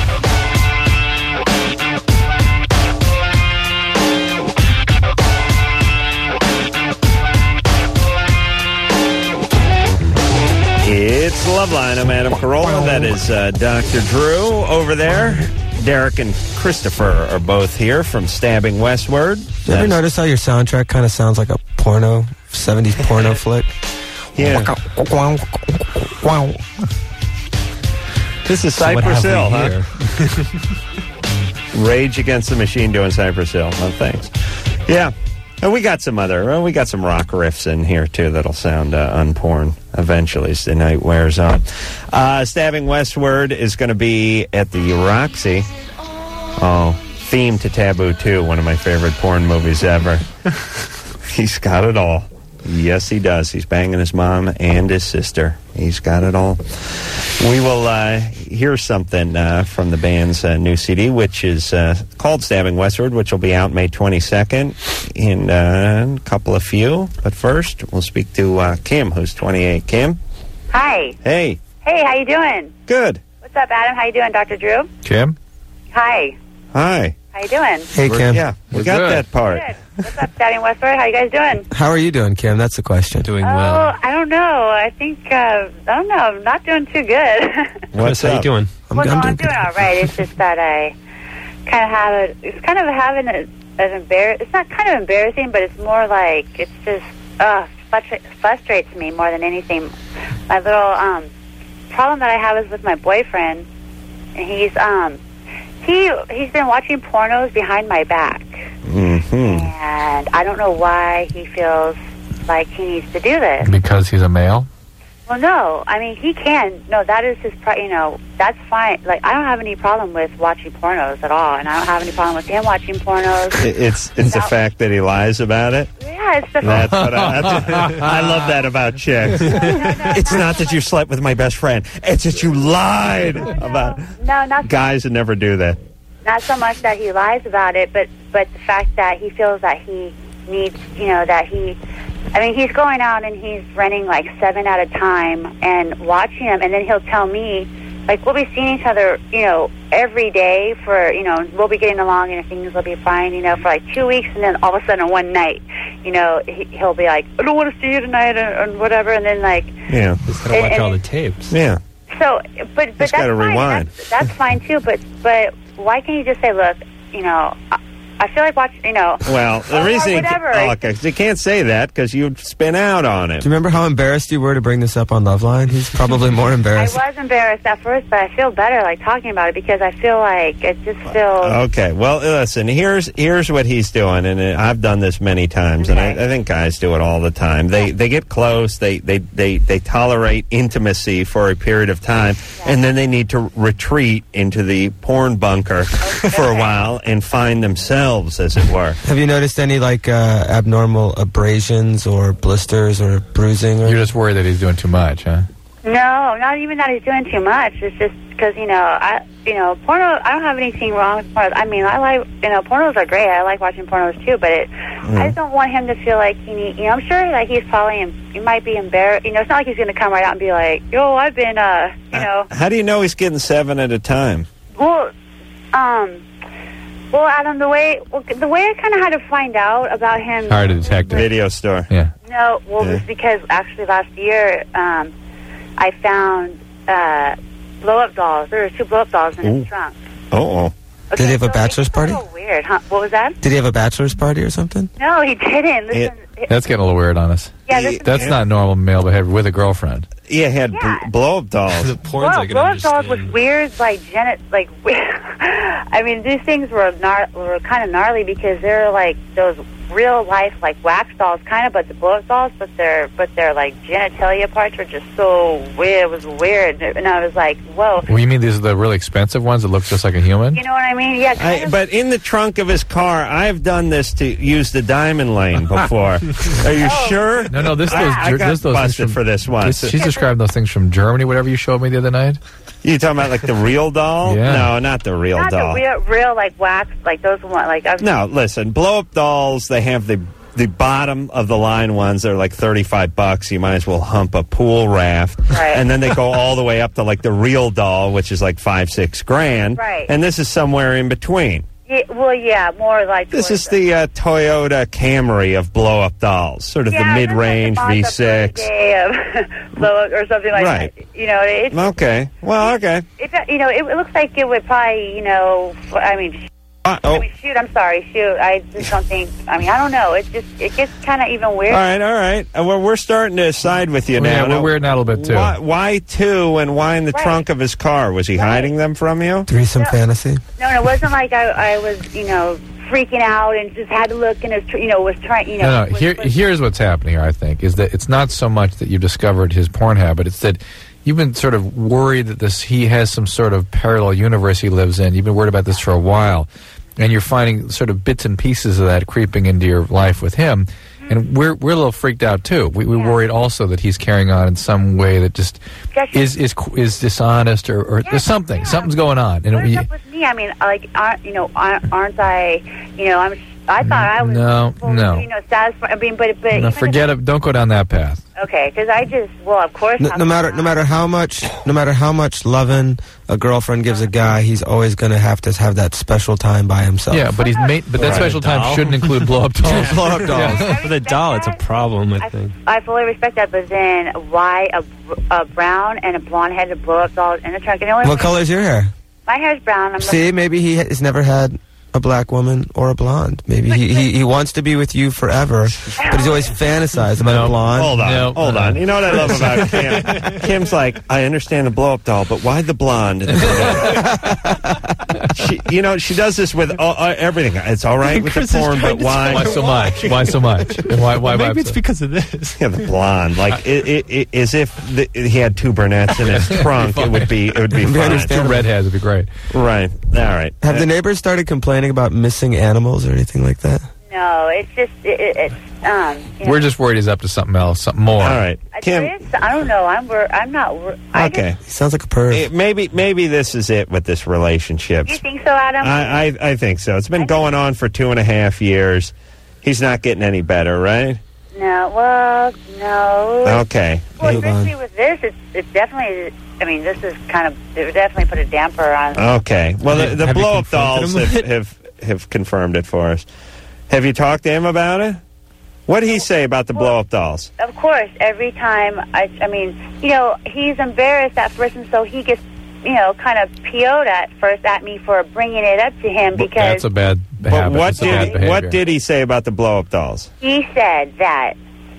It's Loveline. I'm Adam Carolla. That is uh, Doctor Drew over there. Derek and Christopher are both here from Stabbing Westward. You ever notice how your soundtrack kind of sounds like a porno, seventies porno flick? Yeah. This is So what Cypress Hill, have huh? Rage Against the Machine doing Cypress Hill. Oh, thanks. Yeah. And we got some other, well, we got some rock riffs in here, too, that'll sound uh, unporn eventually as the night wears on. Uh, Stabbing Westward is going to be at the Roxy. Oh, theme to Taboo two, one of my favorite porn movies ever. He's got it all. Yes, he does. He's banging his mom and his sister. He's got it all. We will uh, hear something uh, from the band's uh, new C D, which is uh, called Stabbing Westward, which will be out May twenty-second in uh, a couple of few. But first, we'll speak to uh, Kim, who's twenty-eight. Kim? Hi. Hey. Hey, how you doing? Good. What's up, Adam? How you doing, Doctor Drew? Kim? Hi. Hi. How you doing? Hey, We're- Kim. Yeah, we We're got good. that part. Good. What's up, Stabbing Westward? How you guys doing? How are you doing, Kim? That's the question. Doing Oh, I don't know. I think, uh, I don't know. I'm not doing too good. What's how you up? doing? I'm, well, no, I'm I'm doing doing all right. It's just that I kind of have it. It's kind of having a, an embar. It's not kind of embarrassing, but it's more like it's just uh, frustra- frustrates me more than anything. My little um, problem that I have is with my boyfriend, and he's um, he he's been watching pornos behind my back, Mm-hmm. and I don't know why he feels like he needs to do this. Because he's a male? Well, no. I mean, he can. No, that is his, pri- you know, that's fine. Like, I don't have any problem with watching pornos at all, and I don't have any problem with him watching pornos. It- It's it's the Without- fact that he lies about it. Yeah, it's the That's what I, that's, I love that about chicks. It's not that you slept with my best friend. It's that you lied about. No, not Guys would never do that. not so much that he lies about it, but but the fact that he feels that he needs, you know, that he. I mean, he's going out and he's renting like seven at a time and watching them, and then he'll tell me, like, we'll be seeing each other, you know, every day for, you know, we'll be getting along and things will be fine, you know, for like two weeks, and then all of a sudden one night, you know, he, he'll be like, I don't want to see you tonight, or, or whatever, and then like, Yeah. Just gotta And- watch and- all the tapes. Yeah. so, but but Just that's gotta fine. rewind. That's, that's fine too. But but why can't you just say, look, you know, I, I feel like watching, you know. Well, the or, reason or you, whatever. oh, okay, you can't say that because you'd spin out on him. Do you remember how embarrassed you were to bring this up on Loveline? He's probably more I embarrassed. was embarrassed at first, but I feel better like talking about it because I feel like it just feels. Okay, well, listen, here's here's what he's doing, and uh, I've done this many times, and I, I think guys do it all the time. They they get close, they, they, they, they tolerate intimacy for a period of time, and then they need to retreat into the porn bunker for a while and find themselves, as it were. Have you noticed any like uh, abnormal abrasions or blisters or bruising? Or You're just worried that he's doing too much, huh? No, not even that he's doing too much. It's just because, you know, I, you know, porno, I don't have anything wrong with pornos. I mean, I like, you know, pornos are great. I like watching pornos too, but it, Mm. I just don't want him to feel like he need, you know, I'm sure that he's probably, he might be embarrassed. You know, it's not like he's going to come right out and be like, yo, I've been, uh, you know. How do you know he's getting seven at a time? Well, um, well, Adam, the way, well, the way I kind of had to find out about him. Hard to detect it. Video store. Yeah. No, well, Yeah. it was because actually last year, um, I found uh, blow-up dolls. There were two blow-up dolls in his Ooh. trunk. Oh. Did he have a bachelor's party? Oh, weird, huh? What was that? Did he have a bachelor's party or something? No, he didn't. Listen, That's getting a little weird on us. yeah, this That's not normal male behavior with a girlfriend. Yeah, he had Yeah. bl- blow-up dolls. The porn's well, I can blow-up dolls understand. was weird, like Janet, like weird. I mean, these things were gnar- were kind of gnarly because they're like those real life like wax dolls, kind of, but the blow-up dolls, but their but their like genitalia parts were just so weird. It was weird, and I was like, whoa. Well, you mean these are the really expensive ones that look just like a human? You know what I mean? Yeah. kind I, of- but in the trunk of his car, I've done this to use the diamond lane before. Are you Oh. sure? No, no, this I, those, I got this those things busted from, for this one. this- she's describing those things from Germany, whatever you showed me the other night. You talking about like the real doll? Yeah. No, not the real not doll. the real, real like wax, like those one, like I've No, listen, blow-up dolls, they have the the bottom of the line ones. They're like thirty-five bucks. You might as well hump a pool raft. Right. And then they go all the way up to like the real doll, which is like five, six grand. Right. And this is somewhere in between. Yeah, well, yeah, more like This towards is the uh, Toyota Camry of blow-up dolls, sort of yeah, the mid-range that's like V the six. birthday of blow up or something like Right. that. You know, it, Okay. Well, okay. it, you know, it, it looks like it would probably, you know, I mean, Uh, I oh. mean, shoot, I'm sorry, shoot, I just don't think. I mean, I don't know. It just it gets kind of even weird. All right, all right. Uh, well, we're starting to side with you Well, now. yeah, we're weirding out a little bit, too. Why, why two, and why in the Right. trunk of his car? Was he hiding them from you? Threesome fantasy? No, no, it wasn't like I, I was, you know, freaking out and just had to look and, was, you know, was trying, you know. No, no. was- Here, was- here's what's happening here, I think, is that it's not so much that you've discovered his porn habit. It's that you've been sort of worried that this he has some sort of parallel universe he lives in. You've been worried about this for a while. And you're finding sort of bits and pieces of that creeping into your life with him. And we're we're a little freaked out, too. We, we're Yeah. worried also that he's carrying on in some way that just Gotcha. is is is dishonest or, or there's something. yeah. Something's going on. And What we, is up with me? I mean, like, aren't, you know, aren't, aren't I, you know, I'm, I thought I was, No, fully, no. you know, satisfied. I mean, but, but no, even forget if, it. Don't go down that path. Okay, because I just, well, of course. No, I'm no matter not. no matter how much no matter how much loving a girlfriend gives a guy, he's always going to have to have that special time by himself. Yeah, but he's made, but that Right. special time Doll? shouldn't include blow up dolls. blow up dolls. I For the respect doll, it's a that. problem, I I, think. I fully respect that, but then why a, a brown and a blonde-headed blow-up doll in the trunk? And the only What way- color is your hair? My hair's brown. I'm See, maybe he has never had a black woman or a blonde. Maybe he, he, he wants to be with you forever, but he's always fantasized about No. a blonde. Hold on, No. hold on. You know what I love about Kim? Kim's like, I understand the blow-up doll, but why the blonde? she, you know, she does this with uh, uh, everything. It's all right with the Chris is porn, trying but to why? Why so much? Why so much? And why? Why? Maybe why it's because of this. Yeah, the blonde. Like, it, it, it, as if the, he had two brunettes in his trunk, it would be, it would be Be fine. understandable. Two redheads would be great. Right. All right. Have the neighbors started complaining about missing animals or anything like that? No, it's just it, it, it's um. You know, We're just worried he's up to something else, something more. All right. I- Kim, there is- I don't know. I'm. wor- I'm not. wor- I okay. He sounds like a perv. Eh, Maybe maybe this is it with this relationship. Just, you think so, Adam? I, I, I think so. It's been going on for two and a half years. He's not getting any better, right? no. Well, no. Okay. Well, Hold on. especially with this, it's it's definitely. I mean, this is kind of. It would definitely put a damper on. Okay. Well, the, the Have you blow-up confronted dolls him have, with it? have have confirmed it for us. Have you talked to him about it? What did he say about the blow-up dolls? Of course, every time I, I mean, you know, he's embarrassed at first, and so he gets you know, kind of P O'd at first at me for bringing it up to him because That's a bad But habit. what That's a bad did behavior. what did he say about the blow up dolls? he said that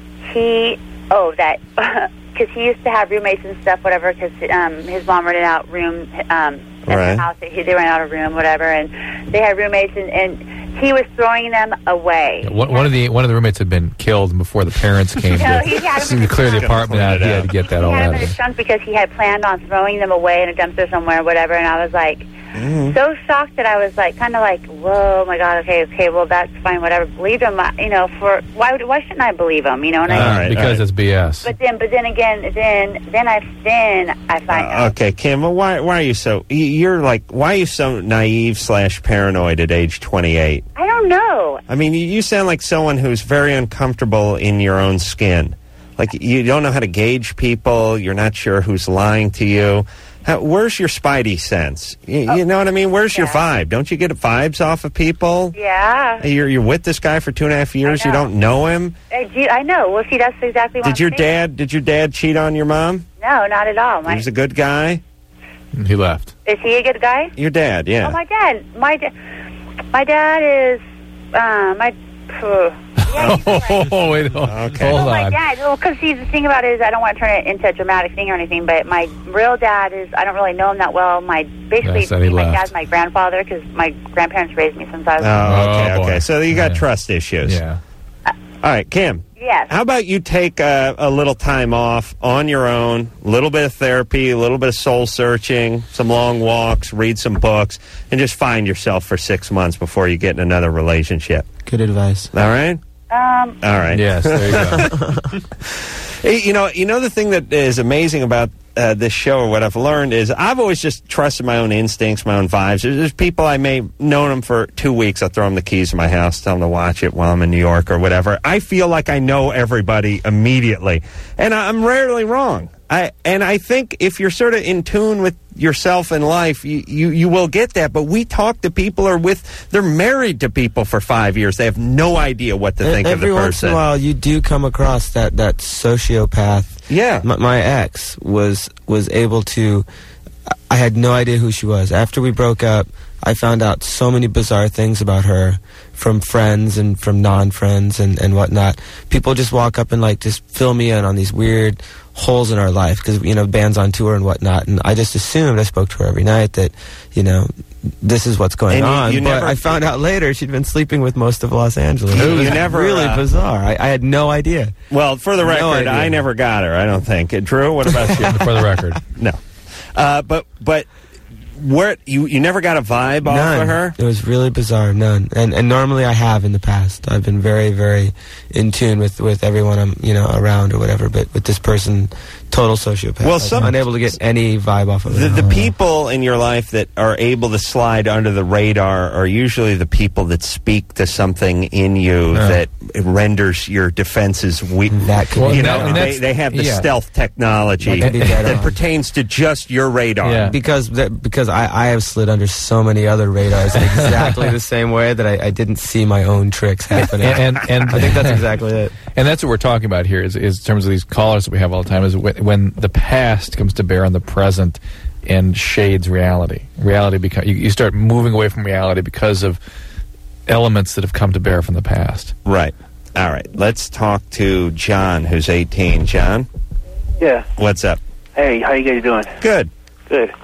he, oh, that, because he used to have roommates and stuff, whatever, because um, his mom rented out room, um, at Right. the house, that he, they rented out a room, whatever, and they had roommates, and, and he was throwing them away. One, one of the one of the roommates had been killed before the parents came No, to, he had him to in clear the his apartment out. He had to get that He all had him out in of his it. trunk because he had planned on throwing them away in a dumpster somewhere, whatever, and I was like, Mm-hmm. so shocked that I was like, kind of like, whoa, my God, okay, okay, well, that's fine, whatever. Believed him, I- you know, for, why would, why shouldn't I believe him, you know what I mean? All right, because all right. it's B S. But then, but then again, then, then I, then I find out. Uh, okay, Kim, well, why why are you so y- you're like why are you so naive slash paranoid at age twenty-eight? I don't know. I mean, you, you sound like someone who's very uncomfortable in your own skin. Like you don't know how to gauge people. You're not sure who's lying to you. How, where's your spidey sense? You, Oh, you know what I mean? Where's your vibe? Don't you get vibes off of people? Yeah. You're you're with this guy for two and a half years. You know. don't know him. I, do, I know. Well, see, that's exactly what Did I'm your saying. dad? Did your dad cheat on your mom? No, not at all. He My, was a good guy. He left. is he a good guy? Your dad, yeah. Oh, my dad. My, da- my dad is, uh, my, phew. Yeah, he's right. Oh, wait, hold, Okay. hold Oh, my on. dad. Well, because see, the thing about it is, I don't want to turn it into a dramatic thing or anything, but my real dad is, I don't really know him that well. My basically, Yes, and he my left. dad's my grandfather because my grandparents raised me since I was. Oh, okay, Oh, boy. okay. So you got Yeah. trust issues. Yeah. All right, Kim. Yes. How about you take a, a little time off on your own, a little bit of therapy, a little bit of soul searching, some long walks, read some books, and just find yourself for six months before you get in another relationship. Good advice. All right? Um. All right. Yes, there you go. Hey, you know, you know the thing that is amazing about uh, this show, or what I've learned, is I've always just trusted my own instincts, my own vibes. There's, there's people I may known them for two weeks. I'll throw them the keys to my house, tell them to watch it while I'm in New York or whatever. I feel like I know everybody immediately, and I- I'm rarely wrong. I and I think if you're sort of in tune with yourself in life, you, you, you will get that. But we talk to people or with they're married to people for five years. They have no idea what to E- think of the Every once person. in a while, you do come across that that sociopath. Yeah. My, my ex was was able to. I had no idea who she was. After we broke up, I found out so many bizarre things about her from friends and from non-friends and, and whatnot. People just walk up and like just fill me in on these weird holes in our life because, you know, band's on tour and whatnot. And I just assumed, I spoke to her every night, that, you know, this is what's going And you- on. you but never- I found out later she'd been sleeping with most of Los Angeles. You- It was you never, really uh, bizarre. I, I had no idea. Well, for the No record, idea. I never got her. I don't think. Uh, Drew, what about you? For the record. No. Uh, but but where you you never got a vibe off None. of her? It was really bizarre. None. And and normally I have in the past. I've been very very in tune with with everyone I'm you know around or whatever. But with this person, total sociopath. Well, I'm some- unable to get any vibe off of The, her. the people in your life that are able to slide under the radar are usually the people that speak to something in you Yeah. that renders your defenses weak. That could Well, be You and know, that- and they, that's- they have the yeah. stealth technology That could be dead that on. pertains to just your radar. Yeah. because that, because I, I have slid under so many other radars in exactly the same way that I, I didn't see my own tricks happening. And, and, and I think that's exactly it. And that's what we're talking about here is, is in terms of these callers that we have all the time is when, when the past comes to bear on the present and shades reality. Reality become you, you start moving away from reality because of elements that have come to bear from the past. Right. All right. Let's talk to John, who's eighteen. John, Yeah. what's up? Hey, how you guys doing? Good. Good.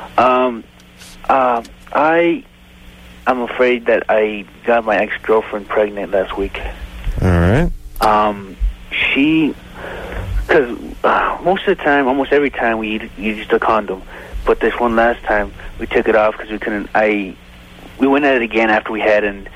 Um, uh, I, I'm afraid that I got my ex-girlfriend pregnant last week. All right. Um, she, because uh, most of the time, almost every time, we used a condom. But this one last time, we took it off because we couldn't. I, we went at it again after we had, and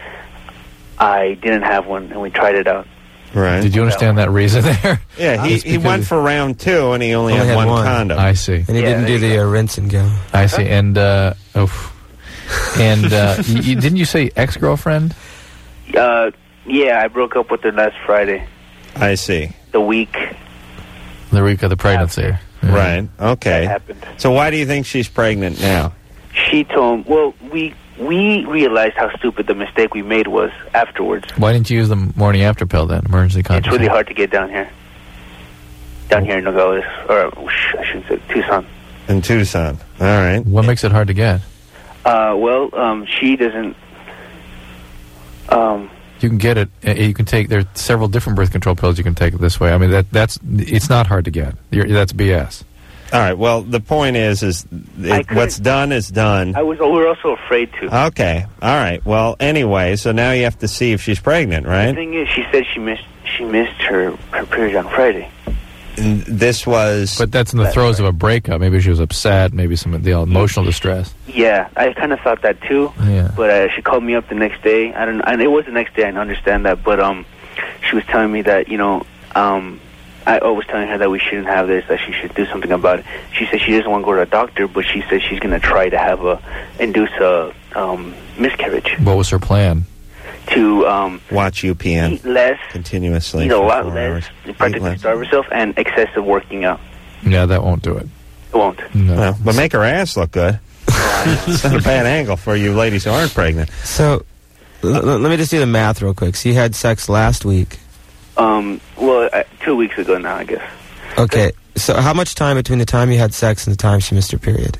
I didn't have one, and we tried it out. Right. Did you understand that reason there? Yeah, he, It's he because- went for round two, and he only, Only had, had one, one. condom. I see. And he Yeah, didn't there do you the uh, rinse and go. I see. And uh, oof. And uh, you, you- didn't you say ex-girlfriend? Uh, yeah, I broke up with her last Friday, I see. the week The week of the pregnancy. Yeah. Right. Okay. that happened. So why do you think she's pregnant now? She told, well, we we realized how stupid the mistake we made was afterwards. Why didn't you use the morning after pill then? Emergency It's contraception. really hard to get down here. Down here in Nogales, or sh- I shouldn't say Tucson. In Tucson. All right. What makes it hard to get? Uh, well, um, she doesn't. Um, You can get it. uh, You can take. There are several different birth control pills you can take this way. I mean, that that's it's not hard to get. You're, that's B S. All right. Well, the point is, is it, what's done is done. I was. We were also afraid to. Okay. All right. Well, anyway, so now you have to see if she's pregnant, The right? thing is, she said she missed. She missed her her period on Friday. And this was. But that's in the throes of a breakup. Maybe she was upset. Maybe some of the emotional distress. Yeah, I kind of thought that too. Yeah. But uh, she called me up the next day. I don't. And it was the next day. I understand that. But um, she was telling me that you know um, I was telling her that we shouldn't have this. That she should do something about it. She said she doesn't want to go to a doctor, but she said she's going to try to have a induce a um, miscarriage. What was her plan? To um, watch U P N eat less, continuously. eat a for lot four less, hours. practically Eat less. starve herself, and excessive working out. Yeah, that won't do it. It won't. No. Well, but make her ass look good. It's not a bad angle for you ladies who aren't pregnant. So, l- l- let me just do the math real quick. So you had sex last week. Um, well, uh, two weeks ago now, I guess. Okay. So how much time between the time you had sex and the time she missed her period?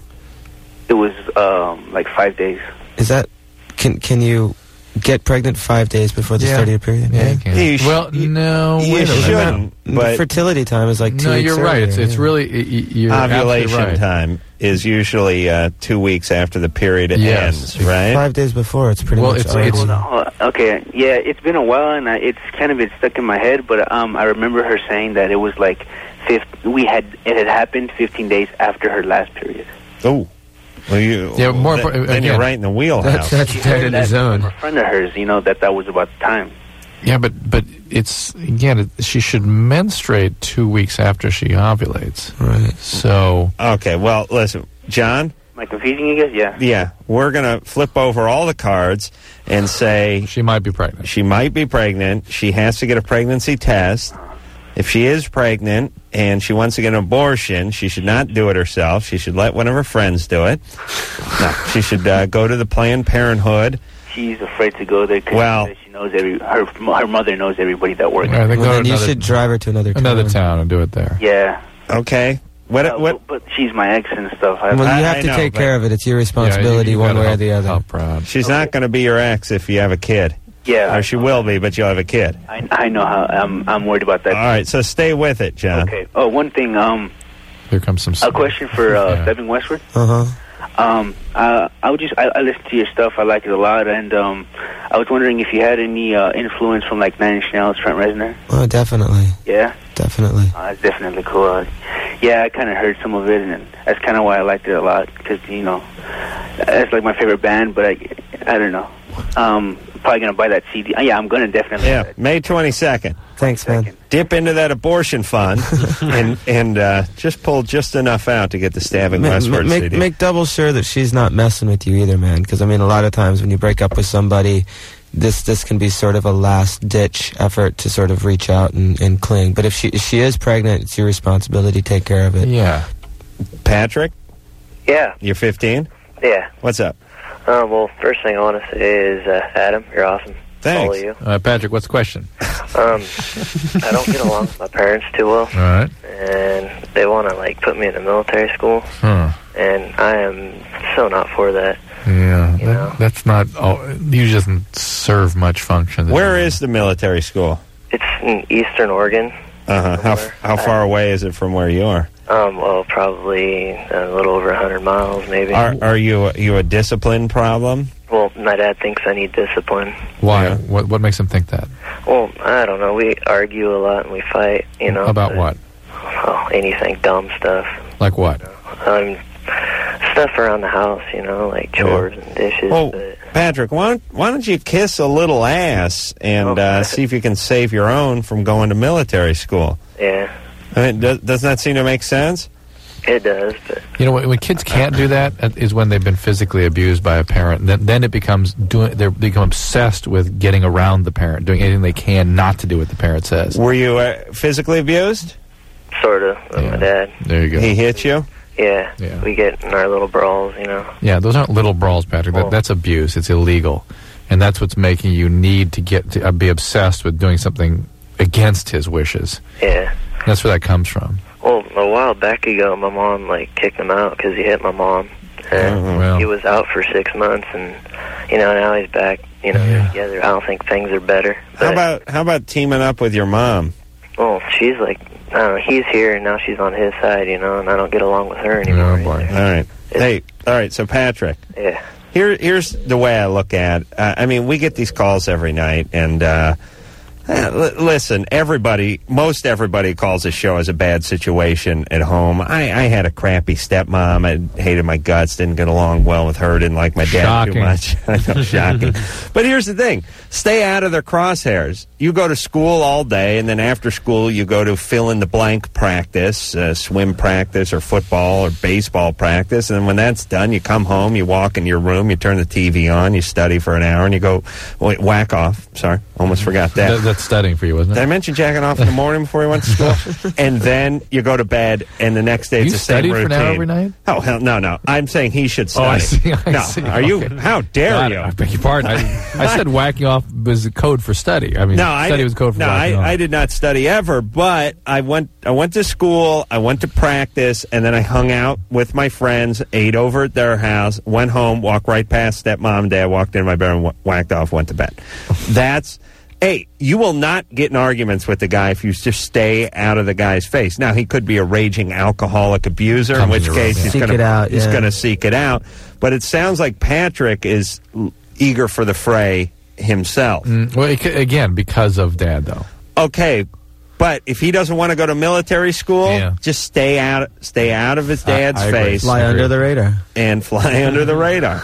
It was um, like five days. Is that can can you get pregnant five days before the Yeah. start of your period? Yeah, you can. You sh- well, no, you wait a minute. shouldn't, but fertility time is like two No, weeks you're right. It's earlier, it's yeah. really y- y- you're ovulation absolutely right. time is usually uh, two weeks after the period Yes. ends, right? Five days before, it's pretty Well, much it's- already. it's- Oh, okay, yeah, it's been a while, and I, it's kind of been stuck in my head. But um, I remember her saying that it was like, fifth, we had it had happened fifteen days after her last period. Oh, well, you. Yeah, more then, impor- then you're again, right in the wheelhouse. That's, that's She dead heard in that the zone. from a friend of hers, you know, that that was about the time. Yeah, but but it's again, it, she should menstruate two weeks after she ovulates. Right. So Okay, well, listen, John. Am I confusing you guys? Yeah. Yeah, we're gonna flip over all the cards and say she might be pregnant. she might be pregnant. She has to get a pregnancy test. If she is pregnant and she wants to get an abortion, she should not do it herself. She should let one of her friends do it. No, she should uh, go to the Planned Parenthood. She's afraid to go there because Well- she knows every her her mother knows everybody that works. Yeah, they Well, go then to you another, should drive her to another another town. town and do it there. Yeah. Okay. What? Uh, what? But she's my ex and stuff. I, Well, I- you have I to know, take but- care of it. It's your responsibility, Yeah, you- you one gotta way or help- the other. help her out. She's not going to be your ex if you have a kid. yeah. Or she will be, but you'll have a kid. I, I know how. I'm I'm worried about that. All right, so stay with it, John. Okay. Oh, one thing. Um, Here comes some. a question for uh, Yeah. Stepping Westward. Uh huh. Um, uh, I would just I, I listen to your stuff. I like it a lot, and um, I was wondering if you had any uh, influence from like Nine Inch Nails, Trent Reznor. Oh, definitely, Yeah, definitely. uh, it's definitely cool. Uh, yeah, I kind of heard some of it, and that's kind of why I liked it a lot. Because you know, that's like my favorite band. But I, I don't know. Um, probably gonna buy that C D. Uh, yeah, I'm gonna definitely. Yeah, buy that. May twenty-second. Thanks, man. Dip into that abortion fund and and uh, just pull just enough out to get the Stabbing Ma- ma- Westward make C D. make double sure that she's not messing with you either, man. Because I mean, a lot of times when you break up with somebody, this this can be sort of a last ditch effort to sort of reach out and, and cling. But if she if she is pregnant, it's your responsibility to take care of it. Yeah. Patrick, Yeah, you're fifteen. yeah. What's up? Um, well, first thing I want to say is, uh, Adam, you're awesome. Thanks. Follow you. Uh, Patrick, what's the question? Um, I don't get along with my parents too well, All right. and they want to like put me in a military school, Huh. and I am so not for that. Yeah. You that- know. That's not. Oh, usually doesn't serve much function. Where is the military school? It's in Eastern Oregon. Uh huh. How Somewhere. how far away is it from where you are? Um, well, probably a little over a hundred miles, maybe. Are are you a, you a discipline problem? Well, my dad thinks I need discipline. Why? Yeah. What What makes him think that? Well, I don't know. We argue a lot and we fight. You know. About but- what? Oh, anything dumb stuff. Like what? Um, stuff around the house, you know, like chores and dishes. Well, but Patrick, why don't, why don't you kiss a little ass and uh, see if you can save your own from going to military school? yeah, I mean, does, doesn't that seem to make sense? it does. But You know, when, when kids can't do that uh, is when they've been physically abused by a parent. Then, then it becomes doing. They become obsessed with getting around the parent, doing anything they can not to do what the parent says. Were you uh, physically abused? sort of. With my dad. There you go. He hit you? Yeah, Yeah. we get in our little brawls, you know. Yeah, those aren't little brawls, Patrick. That, that's abuse. It's illegal, and that's what's making you need to get to uh, be obsessed with doing something against his wishes. Yeah. That's where that comes from. Well, a while back ago, my mom like kicked him out because he hit my mom, and Oh, well. he was out for six months, and you know now he's back. You know, they're together. I don't think things are better. How about how about teaming up with your mom? Well, she's like, I don't know, he's here, and now she's on his side, you know, and I don't get along with her anymore. Oh, boy. All right. Hey, all right, so Patrick. Yeah. Here, here's the way I look at uh, I mean, we get these calls every night, and uh, uh, l- listen, everybody, most everybody calls this show as a bad situation at home. I, I had a crappy stepmom. I hated my guts, didn't get along well with her, didn't like my dad too Shocking. much. I know, shocking. But here's the thing. Stay out of their crosshairs. You go to school all day, and then after school you go to fill-in-the-blank practice, uh, swim practice or football or baseball practice, and when that's done, you come home, you walk in your room, you turn the T V on, you study for an hour, and you go, wait, whack off. Sorry, almost forgot that. That- that's studying for you, wasn't it? Did I mention jacking off in the morning before you went to school? And then you go to bed, and the next day it's You the same studied for routine. an hour every night? Oh, hell, no, no. I'm saying he should study. Oh, I see. I no, see. are you? Okay. How dare Got you? it. I beg your pardon. I, I said whacking off was the code for study. I mean, No, I study did- was code for no, whacking I, off. I did not study ever, but I went. I went to school. I went to practice, and then I hung out with my friends, ate over at their house, went home, walked right past stepmom and dad, walked into my bedroom, wh- whacked off, went to bed. That's. Hey, you will not get in arguments with the guy if you just stay out of the guy's face. Now, he could be a raging alcoholic abuser, in which case he's Seek going it out, he's yeah. going to seek it out. But it sounds like Patrick is l- eager for the fray himself. Mm, well, it, c- again, because of Dad, though. Okay, but if he doesn't want to go to military school, Yeah. just stay out stay out of his dad's I agree. face. Fly under the radar. And fly under the radar.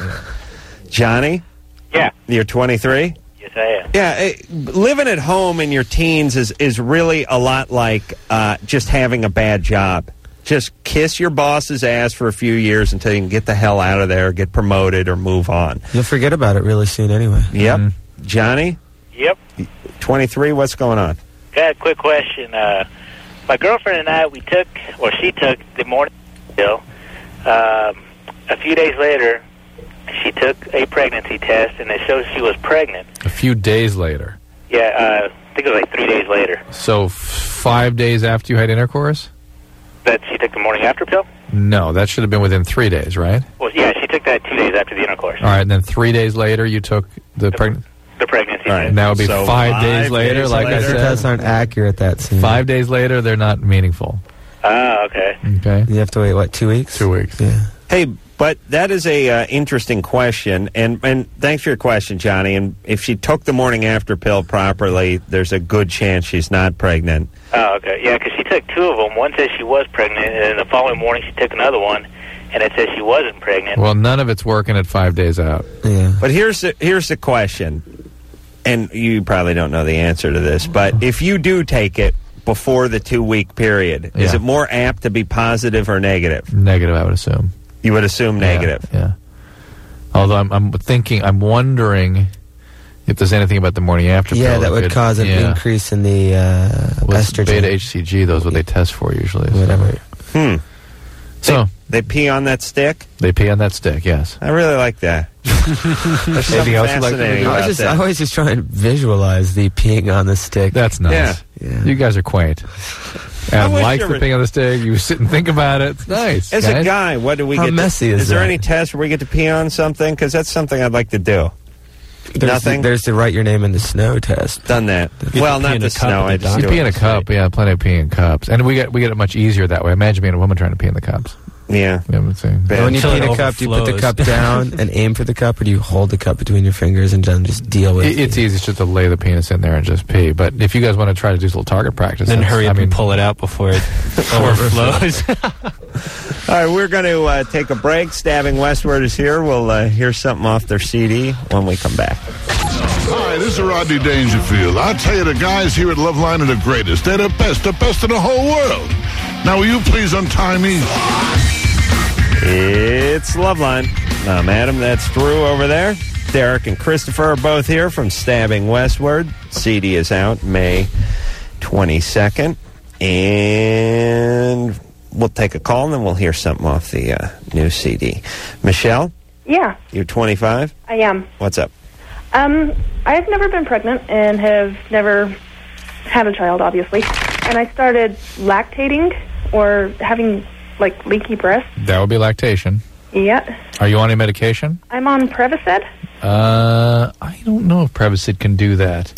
Johnny? Yeah. You're twenty-three? Yes, I am. Yeah, eh, living at home in your teens is, is really a lot like uh, just having a bad job. Just kiss your boss's ass for a few years until you can get the hell out of there, get promoted, or move on. You'll forget about it really soon anyway. Yep. Johnny? Yep. twenty-three, what's going on? Got a quick question. Uh, my girlfriend and I, we took, or she took, the morning pill. Um, a few days later, she took a pregnancy test, and it shows she was pregnant. A few days later. Yeah, uh, I think it was like three days later. So f- five days after you had intercourse? That she took the morning after pill? No, that should have been within three days, right? Well, yeah, she took that two days after the intercourse. All right, and then three days later you took the pregnancy. The pregnancy All right, test. and that would be So five, five days later, days like I later. said. Tests aren't accurate that soon. Five days later, they're not meaningful. Ah, okay. Okay. You have to wait, what, two weeks? Two weeks. Yeah. Hey, but that is a uh, interesting question, and and thanks for your question, Johnny. And if she took the morning after pill properly, there's a good chance she's not pregnant. Oh, okay. Yeah, because she took two of them. One says she was pregnant, and then the following morning she took another one, and it says she wasn't pregnant. Well, none of it's working at five days out. Yeah. But here's the, here's the question, and you probably don't know the answer to this, but if you do take it before the two-week period, is Yeah. it more apt to be positive or negative? Negative, I would assume. You would assume negative. Yeah. yeah. Although I'm, I'm thinking, I'm wondering if there's anything about the morning after Yeah, pill that would could- cause an yeah. increase in the uh, What's estrogen. beta H C G, those what they test for usually. so- Whatever. Hmm. So They pee on that stick? they pee on that stick, yes. I really like that. There's something Anything else you'd like to fascinating do? I about was just, that. I always just try and visualize the peeing on the stick. That's nice. Yeah. Yeah. You guys are quaint. Adam wish likes there the was- ping on the stick. You sit and think about it. It's nice. As a guys. guy, what do we How get? to- messy is there that? any test where we get to pee on something? Because that's something I'd like to do. There's Nothing? The, there's the write your name in the snow test. Done that. You Well, pee not in the a cup snow. at I the just You do pee it in a cup, yeah, plenty of pee in cups. And we get we get it much easier that way. Imagine being a woman trying to pee in the cups. Yeah. You know what I'm saying? Bad. When you Until pee in it a cup, do you put the overflows. cup down and aim for the cup, or do you hold the cup between your fingers and then just deal with It, it's it? easy just to lay the penis in there and just pee. But if you guys want to try to do a little target practice, Then that's- hurry up I mean, and pull it out before it overflows. All right, we're going to uh, take a break. Stabbing Westward is here. We'll uh, hear something off their C D when we come back. Hi, this is Rodney Dangerfield. I'll tell you, the guys here at Loveline are the greatest. They're the best, the best in the whole world. Now, will you please untie me? It's Loveline. I'm Adam. That's Drew over there. Derek and Christopher are both here from Stabbing Westward. C D is out May twenty-second. And we'll take a call, and then we'll hear something off the uh, new C D. Michelle, Yeah, you're twenty-five. I am. What's up? Um, I've never been pregnant and have never had a child, obviously. And I started lactating or having like leaky breasts. That would be lactation. Yeah. Are you on any medication? I'm on Prevacid. Uh, I don't know if Prevacid can do that.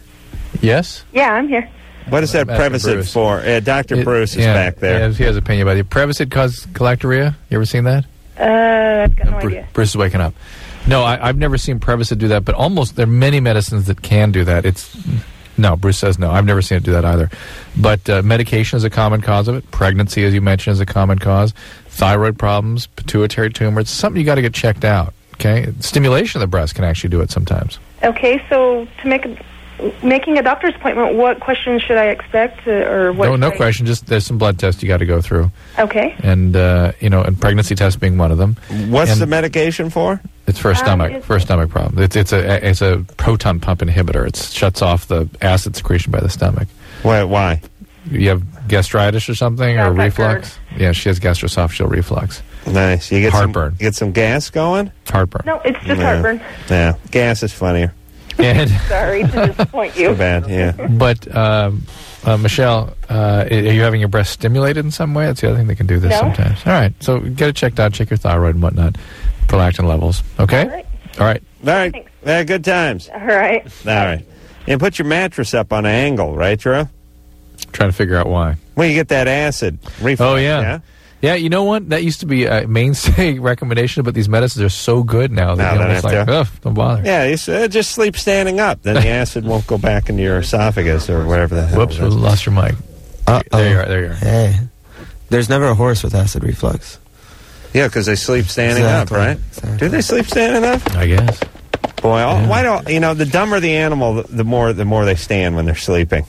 Yes? Yeah, I'm here. What is that Doctor Prevacid Bruce. for? Uh, Doctor It- Bruce is yeah, back there. Yeah, he has an opinion about it. Prevacid causes galactorrhea? You ever seen that? Uh, I've got no Bru- idea. Bruce is waking up. No, I, I've never seen Prevacid do that, but almost there are many medicines that can do that. It's no, Bruce says no. I've never seen it do that either. But uh, medication is a common cause of it. Pregnancy, as you mentioned, is a common cause. Thyroid problems, pituitary tumor. It's something you got to get checked out. Okay, stimulation of the breast can actually do it sometimes. Okay, so to make a, making a doctor's appointment, what questions should I expect, uh, or what? No, no should I- question. Just there's some blood tests you got to go through, Okay. and uh, you know, and pregnancy test being one of them. What's And the medication for? It's for a Um, stomach, it's- for a stomach problem. It's it's a it's a proton pump inhibitor. It shuts off the acid secretion by the stomach. Why? Why? You have gastritis or something, Yeah, or I've reflux? Yeah, she has gastroesophageal reflux. Nice. You get Heartburn. Some, you get some gas going? Heartburn. No, it's just Yeah. heartburn. Yeah, gas is funnier. And Sorry to disappoint you. Too bad. Yeah. but um, uh, Michelle, uh, are you having your breast stimulated in some way? That's the other thing that can do this No. sometimes. All right, so get it checked out. Check your thyroid and whatnot, prolactin levels. Okay. All right. All right. All right. Yeah, good times. All right. All right. And put your mattress up on an angle, right, Drew? Trying to figure out why. Well, you get that acid reflux. Oh yeah. yeah, You know what? That used to be a mainstay recommendation, but these medicines are so good now that Now you don't almost have like, to. ugh, don't bother. Yeah, you s- uh, just sleep standing up. Then the acid won't go back into your esophagus or whatever the hell. Whoops, it is. we lost your mic. Uh-oh. There you are. There you are. Hey, there's never a horse with acid reflux. Yeah, because they sleep standing Exactly. up, right? Exactly. Do they sleep standing up? I guess. Boy, all, why don't you know? The dumber the animal, the, the more the more they stand when they're sleeping.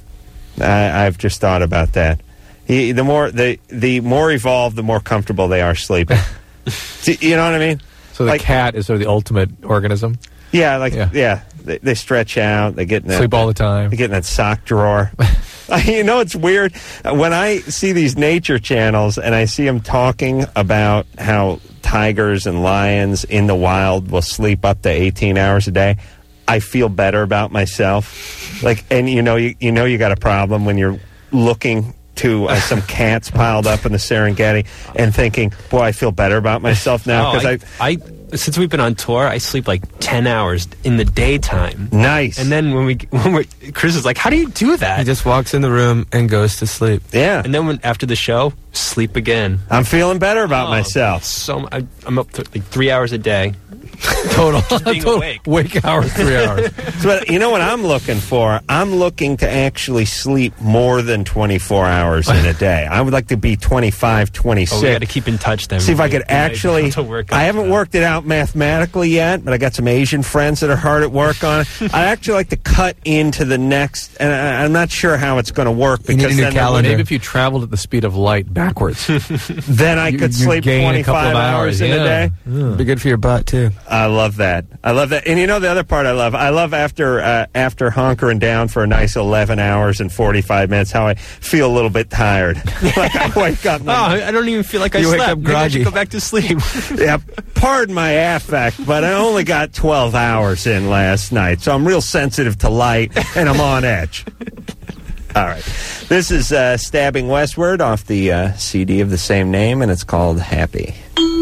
I, I've just thought about that. He, the more the the more evolved, the more comfortable they are sleeping. See, you know what I mean? So the Like- cat is sort of the ultimate organism. Yeah, like Yeah. yeah, they, they stretch out. They get in that, Sleep all the time. They get in that sock drawer. You know, it's weird when I see these nature channels and I see them talking about how tigers and lions in the wild will sleep up to eighteen hours a day. I feel better about myself. Like, and you know, you, you know, you got a problem when you're looking to uh, some cats piled up in the Serengeti and thinking, boy, I feel better about myself now Oh, because I, I, since we've been on tour, I sleep like ten hours in the daytime. Nice. And then when we, when we, Chris is like, "How do you do that?" He just walks in the room and goes to sleep. Yeah. And then when after the show, sleep again. I'm feeling better about Oh, myself. So I, I'm up to like three hours a day. Total, being total awake. wake hours, three hours. So, but you know what I'm looking for? I'm looking to actually sleep more than twenty-four hours in a day. I would like to be twenty-five, twenty-six. Oh, we got to keep in touch then. See if I We- could we might actually. have to work I out haven't that. worked it out mathematically yet, but I got some Asian friends that are hard at work on it. I actually like to cut into the next, and I, I'm not sure how it's going to work You need because a new then, calendar. Maybe if you traveled at the speed of light backwards, then I You- could you sleep gain a couple twenty-five of hours hours, in yeah. a day. Yeah. Be good for your butt too. I love that. I love that. And you know the other part I love? I love after uh, after hunkering down for a nice eleven hours and forty-five minutes, how I feel a little bit tired. Like I wake up. and Oh, I'm- I don't even feel like I You wake slept. up Maybe I should groggy. go back to sleep. Yeah, pardon my affect, but I only got twelve hours in last night, so I'm real sensitive to light, and I'm on edge. All right. This is uh, Stabbing Westward off the uh, C D of the same name, and it's called Happy.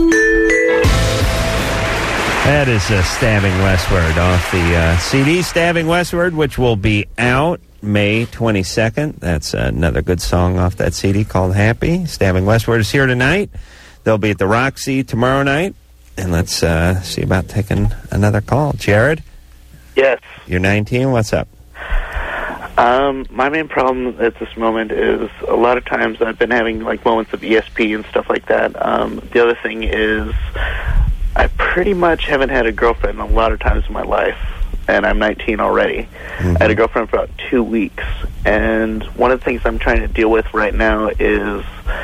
That is uh, Stabbing Westward off the uh, C D Stabbing Westward, which will be out May twenty-second. That's another good song off that C D called Happy. Stabbing Westward is here tonight. They'll be at the Roxy tomorrow night. And let's uh, see about taking another call. Jared, Yes. you're nineteen. What's up? Um, my main problem at this moment is a lot of times I've been having like moments of E S P and stuff like that. Um, the other thing is I pretty much haven't had a girlfriend a lot of times in my life, and I'm nineteen already. Mm-hmm. I had a girlfriend for about two weeks, and one of the things I'm trying to deal with right now is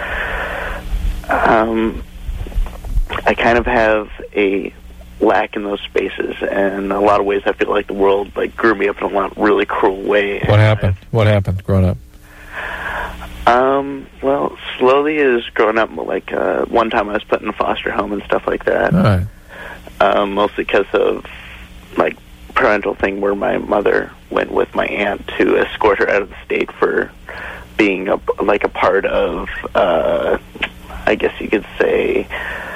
um, I kind of have a lack in those spaces, and in a lot of ways I feel like the world like grew me up in a lot really cruel way. what happened? What happened growing up? Um, well, slowly as growing up, like uh, one time I was put in a foster home and stuff like that. All right. Um, mostly because of like parental thing where my mother went with my aunt to escort her out of the state for being a, like a part of, uh, I guess you could say,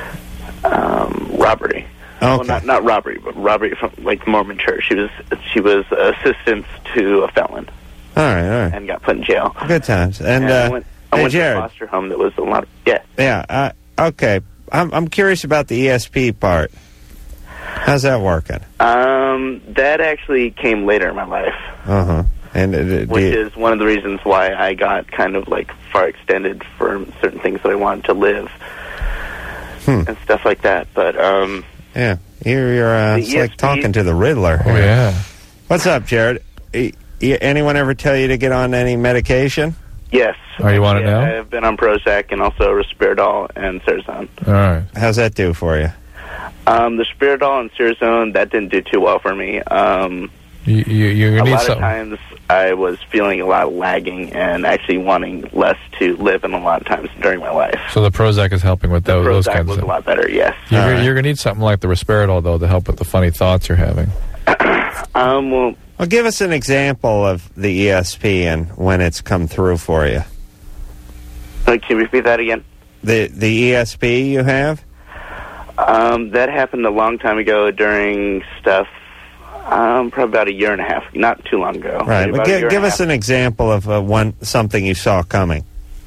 um, robbery. Okay. Well, not not robbery, but robbery from like Mormon church. She was she was assistant to a felon. All right, all right. And got put in jail. Good times. And, And uh, I went, I hey, went to Jared. a foster home that was a lot. Of, yeah. Yeah. Uh, okay. I'm I'm curious about the E S P part. How's that working? Um, that actually came later in my life, Uh huh. And uh, do which you- is one of the reasons why I got kind of like far extended for certain things that I wanted to live Hmm. and stuff like that. But um, yeah, you're, you're uh, The it's E S like P talking to the Riddler. Oh, yeah. What's up, Jared? E- e- anyone ever tell you to get on any medication? yes. Oh, you want it Yeah, now? I've been on Prozac and also Risperidol and Seroxone. All right. How's that do for you? Um, the Spiridol and Seroxone, that didn't do too well for me. Um, You, you, you're a going to need lot of something. times I was feeling a lot of lagging and actually wanting less to live in a lot of times during my life. So the Prozac is helping with those, those Prozac kinds was of a lot better, yes. You're, All gonna- right. you're going to need something like the Risperidol, though, to help with the funny thoughts you're having. Um, well, Well, give us an example of the E S P and when it's come through for you. uh, can you repeat that again? The the E S P you have? Um, that happened a long time ago during stuff, um, probably about a year and a half, not too long ago. Right. Maybe But about a gi- year and give a us half. an example of uh, one something you saw coming.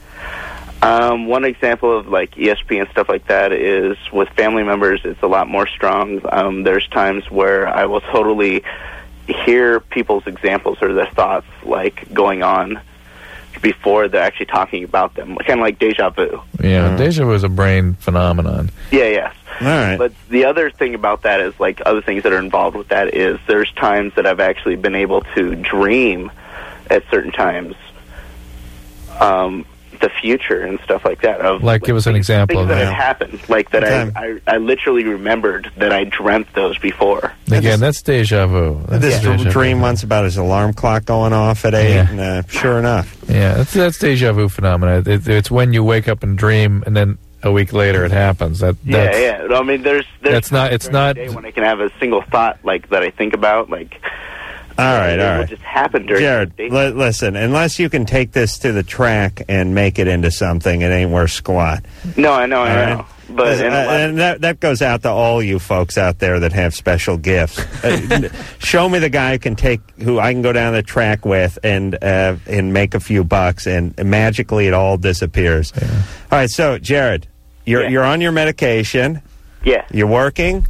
Um, one example of like E S P and stuff like that is with family members, it's a lot more strong. Um, there's times where I will totally hear people's examples or their thoughts like going on before they're actually talking about them, kind of like deja vu. Yeah, deja vu is a brain phenomenon. Yeah, yes. All right. But the other thing about that is, like, other things that are involved with that is there's times that I've actually been able to dream at certain times um, the future and stuff like that. Of, Like, give us an example things of that that. had happened, like that I, I, I literally remembered that I dreamt those before. Again, that's deja vu. That's This deja vu. dream once about his alarm clock going off at eight, Yeah. and uh, sure enough. Yeah, that's, that's deja vu phenomena. It, it's when you wake up and dream, and then a week later it happens. That Yeah, that's, yeah. I mean, there's there's That's not- it's times during not- the day when I can have a single thought like that I think about, like All right, it all will right. just happen during Jared, the day. li- listen, unless you can take this to the track and make it into something, it ain't worth squat. No, I know, I All know. right? But Listen, in a uh, lot- and that, that goes out to all you folks out there that have special gifts. Uh, show me the guy who can take, who I can go down the track with and uh, and make a few bucks, and magically it all disappears. All right, so Jared, you're Yeah. you're on your medication. Yeah. You're working.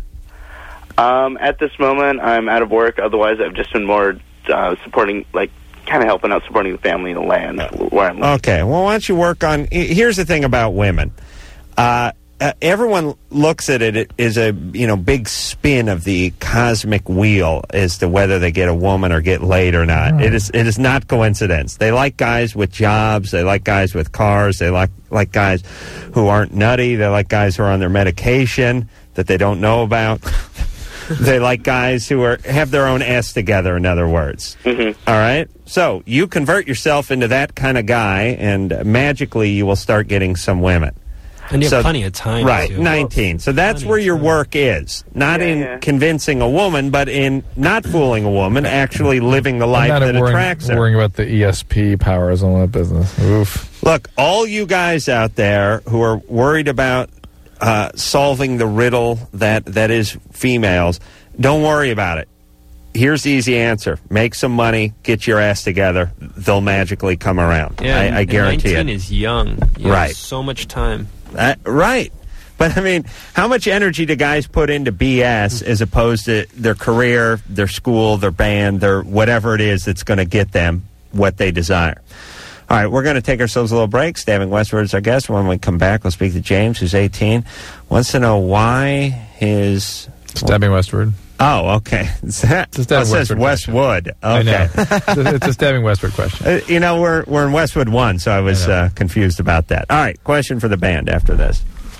Um, at this moment, I'm out of work. Otherwise, I've just been more uh, supporting, like, kind of helping out, supporting the family and the land where I'm living. Okay, well, why don't you work on... he- Here's the thing about women. Uh, uh, everyone looks at it as a, you know, big spin of the cosmic wheel as to whether they get a woman or get laid or not. It is it is not coincidence. They like guys with jobs. They like guys with cars. They like, like guys who aren't nutty. They like guys who are on their medication that they don't know about. They like guys who are have their own ass together, in other words. Mm-hmm. All right? So you convert yourself into that kind of guy, and uh, magically you will start getting some women. And you have So- plenty of time. Right, too. nineteen. So that's where your work is. Not Yeah, in yeah. convincing a woman, but in not fooling a woman, actually living the I'm life not that worrying, attracts her. worrying about the E S P powers and all that business. Oof. Look, all you guys out there who are worried about uh, solving the riddle that, that is females, don't worry about it. Here's the easy answer. Make some money, get your ass together. They'll magically come around. Yeah, I, and- I and guarantee nineteen it. is young. You have Right. so much time. Uh, right. But, I mean, how much energy do guys put into B S as opposed to their career, their school, their band, their whatever it is that's going to get them what they desire? All right, we're going to take ourselves a little break. Stabbing Westward is our guest. When we come back, we'll speak to James, who's eighteen. Wants to know why his... Stabbing Westward. Oh, okay. Is that, It's a Stabbing oh, it says Westward Westwood. Okay. I know. It's a Stabbing Westward question. Uh, you know, we're we're in Westwood one, so I was uh, confused about that. All right, question for the band after this.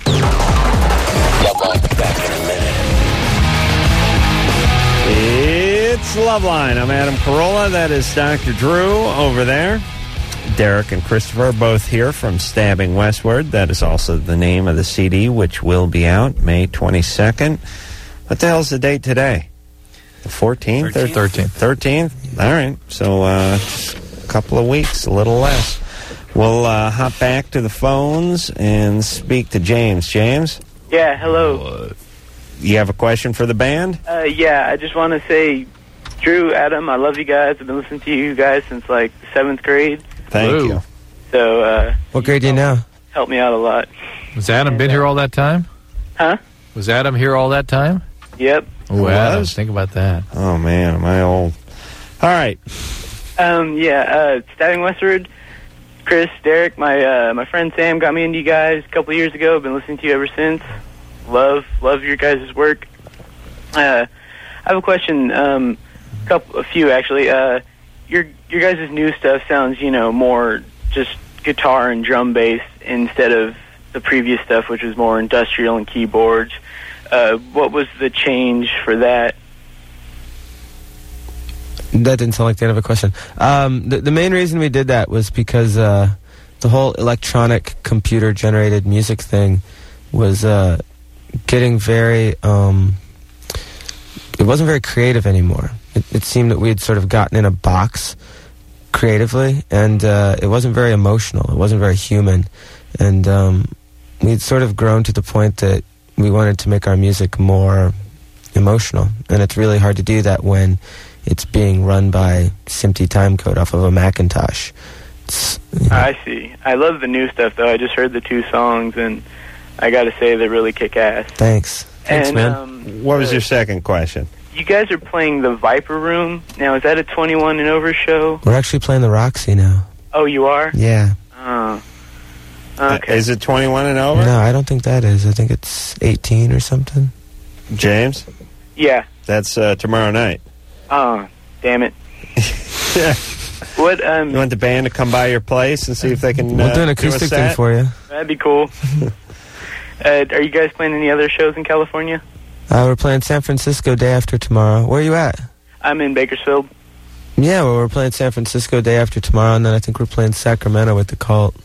It's Loveline. I'm Adam Carolla. That is Doctor Drew over there. Derek and Christopher are both here from Stabbing Westward. That is also the name of the C D, which will be out May twenty-second. What the hell's the date today? The fourteenth? thirteenth. thirteenth. All right. So uh, just a couple of weeks, a little less. We'll uh, hop back to the phones and speak to James. James? Yeah, hello. You have a question for the band? Uh, yeah, I just want to say, Drew, Adam, I love you guys. I've been listening to you guys since, like, seventh grade. Thank Ooh. you. So, uh... What grade do you now? Helped me out a lot. Was Adam and, been uh, here all that time? Huh? Was Adam here all that time? Yep. Oh, Adam, think about that. Oh, man, am I old? All right. Um, yeah, uh, Stabbing Westward, Chris, Derek, my uh, my friend Sam got me into you guys a couple of years ago. I've been listening to you ever since. Love, love your guys' work. Uh, I have a question, um, couple, a few actually. Uh, your your guys' new stuff sounds, you know, more just guitar and drum bass instead of the previous stuff, which was more industrial and keyboards. Uh, what was the change for that? That didn't sound like the end of a question. Um, the, the main reason we did that was because uh, the whole electronic computer-generated music thing was uh, getting very... Um, it wasn't very creative anymore. It, it seemed that we had sort of gotten in a box creatively, and uh, it wasn't very emotional. It wasn't very human. And um, we'd sort of grown to the point that we wanted to make our music more emotional. And it's really hard to do that when it's being run by SMPTE timecode off of a Macintosh. It's, you know. I see. I love the new stuff, though. I just heard the two songs, and I got to say they really kick ass. Thanks. Thanks, and, man. Um, what was uh, your second question? You guys are playing the Viper Room. Now, is that a twenty-one and over show? We're actually playing the Roxy now. Oh, you are? Yeah. Oh. Okay. Uh, is it twenty-one and over? No, I don't think that is. I think it's eighteen or something. James? Yeah. That's uh, tomorrow night. Oh, damn it. Yeah. What, um... You want the band to come by your place and see if they can We'll uh, do an do a acoustic set? thing for you. That'd be cool. uh, are you guys playing any other shows in California? Uh, we're playing San Francisco day after tomorrow. Where are you at? I'm in Bakersfield. Yeah, well, we're playing San Francisco day after tomorrow, and then I think we're playing Sacramento with the Cult.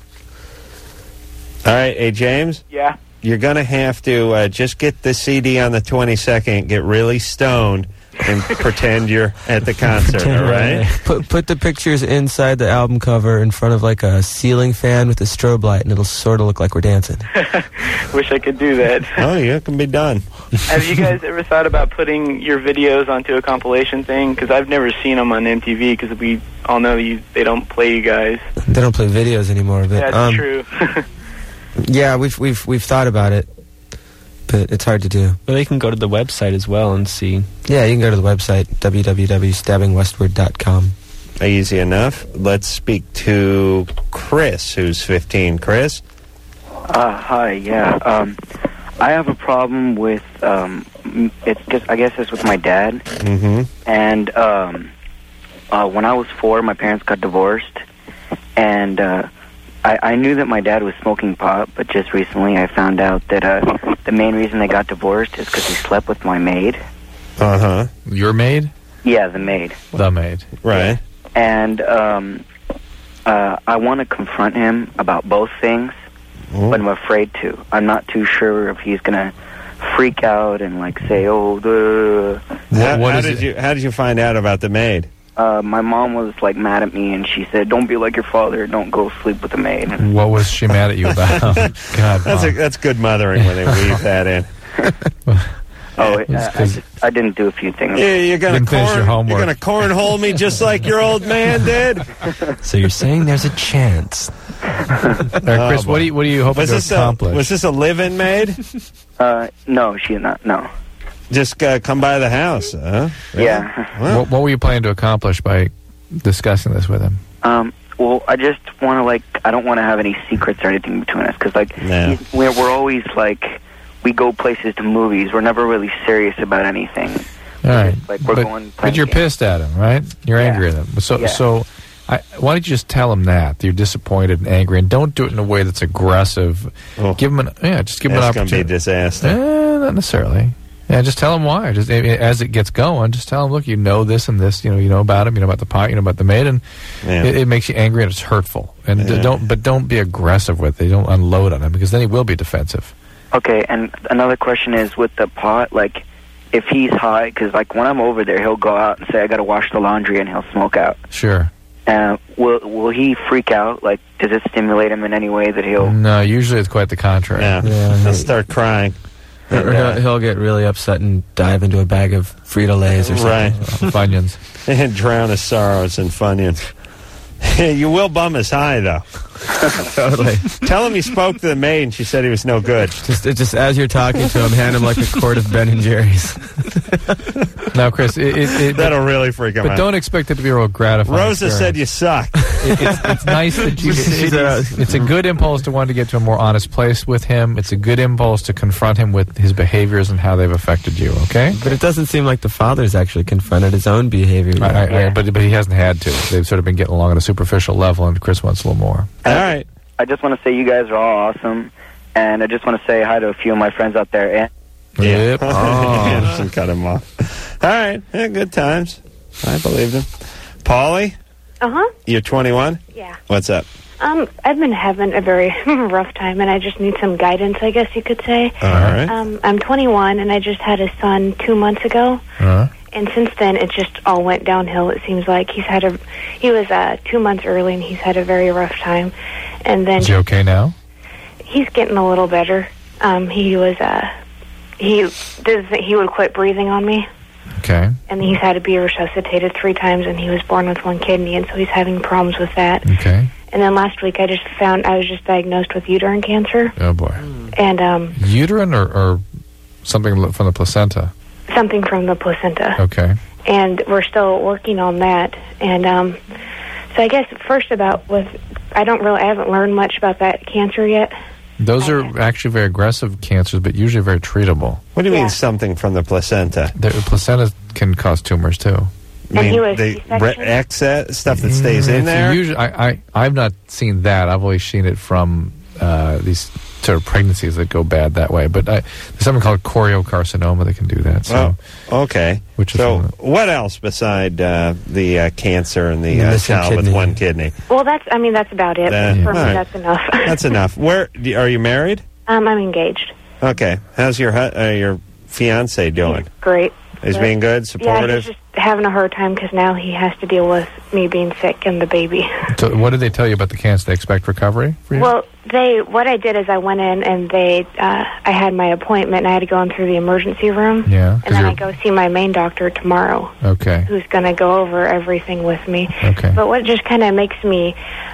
All right, hey, James? Yeah? You're going to have to uh, just get the C D on the twenty-second, get really stoned, and pretend you're at the concert, all right? Put put the pictures inside the album cover in front of like a ceiling fan with a strobe light, and it'll sort of look like we're dancing. Wish I could do that. Oh, yeah, it can be done. Have you guys ever thought about putting your videos onto a compilation thing? Because I've never seen them on M T V, because we all know you, they don't play you guys. They don't play videos anymore. But, That's um, true. Yeah, we've we've we've thought about it, but it's hard to do. Well, they can go to the website as well and see. Yeah, you can go to the website, w w w dot stabbing westward dot com. Easy enough. Let's speak to Chris, who's fifteen. Chris? Uh, hi, yeah. Um, I have a problem with, um, it's just, I guess it's with my dad. Mm-hmm. And um, uh, when I was four, my parents got divorced. And uh, I, I knew that my dad was smoking pot, but just recently I found out that uh, the main reason they got divorced is because he slept with my maid. Uh-huh. Your maid? Yeah, the maid. The maid. Right. And um, uh, I want to confront him about both things, Ooh. but I'm afraid to. I'm not too sure if he's going to freak out and, like, say, oh, the... How, how did you How did you find out about the maid? Uh, my mom was, like, mad at me, and she said, don't be like your father, don't go sleep with the maid. What was she mad at you about? God, That's a, that's good mothering when they weave that in. Oh, uh, I, just, I didn't do a few things. Yeah, you're gonna Didn't finish your corn, homework. you're gonna cornhole me just like your old man did. So you're saying there's a chance? All right, Chris, Oh, what do you what do you hoping was to this accomplish? A, was this a live-in maid? Uh, no, she's not, no. Just uh, come by the house, huh? Yeah. Well, what, what were you planning to accomplish by discussing this with him? Um, well, I just want to, like, I don't want to have any secrets or anything between us, because, like, No. he's- we're, we're always, like, we go places to movies. We're never really serious about anything. All right, Like, we're but, going but you're pissed at him, right? You're Yeah. angry at him. So, Yeah. so, I, why don't you just tell him that you're disappointed and angry, and don't do it in a way that's aggressive. Give him an yeah, just give him an That's gonna be a opportunity. disaster. Eh, not necessarily. Yeah, just tell him why. Just eh, as it gets going, just tell him, look, you know this and this. You know, you know about him. You know about the pot. You know about the maid, and Yeah. it, it makes you angry and it's hurtful. And d- Yeah. don't, but don't be aggressive with it. Don't unload on him, because then he will be defensive. Okay, and another question is with the pot, like, if he's high, because, like, when I'm over there, he'll go out and say, I got to wash the laundry, and he'll smoke out. Sure. Uh, will will he freak out? Like, does it stimulate him in any way that he'll? No, usually it's quite the contrary. Yeah, Yeah, he'll he- start crying. Or he'll, he'll get really upset and dive into a bag of Frito-Lays or something. Right. Funyuns. And drown his sorrows in Funyuns. You will bum his high, though. Totally. Tell him you spoke to the maid and she said he was no good. Just, it just as you're talking to him, hand him like a quart of Ben and Jerry's. Now, Chris, it, it, it, That'll really freak him but out. don't expect it to be a real gratifying. Rosa said you suck. It, it's, it's nice that you. It, it's, it's a good impulse to want to get to a more honest place with him. It's a good impulse to confront him with his behaviors and how they've affected you. Okay, But it doesn't seem like the father's actually confronted his own behavior. I, I, yet. I, but but he hasn't had to. They've sort of been getting along on a superficial level, and Chris wants a little more. All right. I just want to say you guys are all awesome, and I just want to say hi to a few of my friends out there. And Yep. Oh. Anderson cut him off. All right. Yeah, good times. I believed him. Paulie, Uh huh. you're twenty-one? Yeah. What's up? Um, I've been having a very rough time, and I just need some guidance, I guess you could say. All right. Um, I'm twenty-one, and I just had a son two months ago. Uh-huh. And since then, it just all went downhill. It seems like he's had a, he was uh, two months early, and he's had a very rough time. And then Is he okay now? he's getting a little better. Um, he was, uh, he does, he would quit breathing on me, Okay. and he's had to be resuscitated three times, and he was born with one kidney, and so he's having problems with that. Okay. And then last week, I just found I was just diagnosed with uterine cancer, Oh boy. and um, Uterine or, or something from the placenta? something from the placenta. Okay. And we're still working on that. And um, so I guess first about with, I don't really, I haven't learned much about that cancer yet. Those are actually very aggressive cancers, but usually very treatable. What do you Yeah. mean something from the placenta? The placenta can cause tumors too. You And mean he was the C-section? re- excess stuff that stays in It's there? Usually, I, I, I've not seen that. I've always seen it from uh, these sort of pregnancies that go bad that way. But I, there's something called choriocarcinoma that can do that. So, Oh, okay. Which is so, one what else beside uh, the uh, cancer and the The uh, missing child with kidney. one kidney? Well, that's, I mean, that's about it. Uh, For me, all right. that's enough. That's enough. Where do- are you married? um, I'm engaged. Okay. How's your hu- uh, your fiance doing? Great. He's But- being good, Yeah, supportive. he's just having a hard time because now he has to deal with me being sick and the baby. so what did they tell you about the cancer? They expect recovery for you? Well, they what I did is I went in and they uh, I had my appointment and I had to go in through the emergency room. Yeah, 'cause And then I you're- go see my main doctor tomorrow, okay. who's going to go over everything with me. Okay. But what just kind of makes me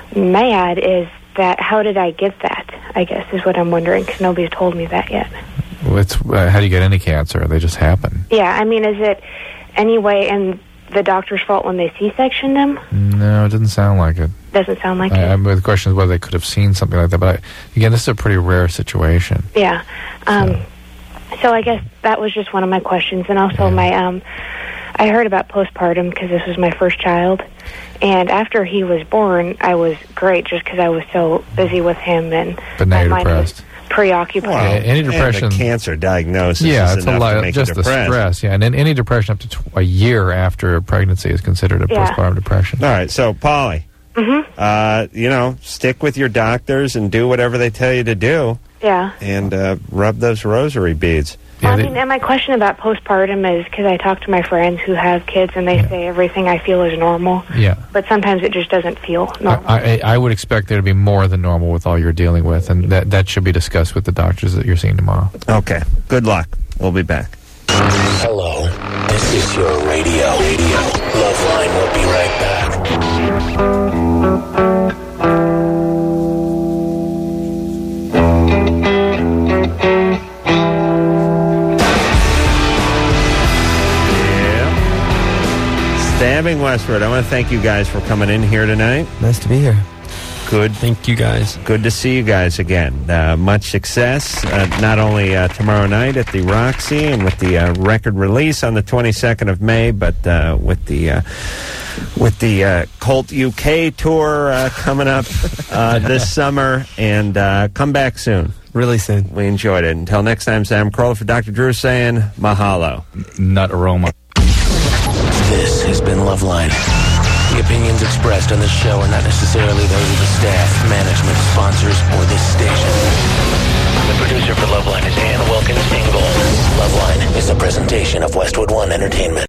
mad is that how did I get that? I guess is what I'm wondering because nobody's told me that yet. Well, it's, uh, how do you get any cancer? They just happen. Yeah, I mean, is it anyway and the doctor's fault when they C-section them? No, it doesn't sound like it. Doesn't sound like I, it. I mean, the question is whether they could have seen something like that. But I, again, this is a pretty rare situation. Yeah. Um, so I guess that was just one of my questions. And also my, um, I heard about postpartum because this was my first child. And after he was born, I was great just because I was so busy with him and But now my you're mind was depressed. preoccupied. Well, any and depression- the cancer diagnosis Yeah, is it's a enough to lot. make Just you the depressed. stress. Yeah, and then any depression up to tw- a year after pregnancy is considered a Yeah. postpartum depression. All right, so Polly, Mm-hmm. uh, you know, stick with your doctors and do whatever they tell you to do, Yeah. and uh, rub those rosary beads. Well, I mean, and my question about postpartum is because I talk to my friends who have kids and they say everything I feel is normal, Yeah. but sometimes it just doesn't feel normal. I, I, I would expect there to be more than normal with all you're dealing with, and that, that should be discussed with the doctors that you're seeing tomorrow. Okay, good luck. We'll be back. Hello, this is your radio. Radio. Loveline will be right back. Stabbing Westward, I want to thank you guys for coming in here tonight. Nice to be here. Good. Thank you, guys. Good to see you guys again. Uh, much success, uh, not only uh, tomorrow night at the Roxy and with the uh, record release on the twenty-second of May, but uh, with the uh, with the uh, Colt U K tour uh, coming up uh, this summer, and uh, come back soon. Really soon. We enjoyed it. Until next time, Sam Carolla for Doctor Drew saying mahalo. Nut aroma. This has been Loveline. The opinions expressed on this show are not necessarily those of the staff, management, sponsors, or this station. The producer for Loveline is Ann Wilkins Ingold. Loveline is a presentation of Westwood One Entertainment.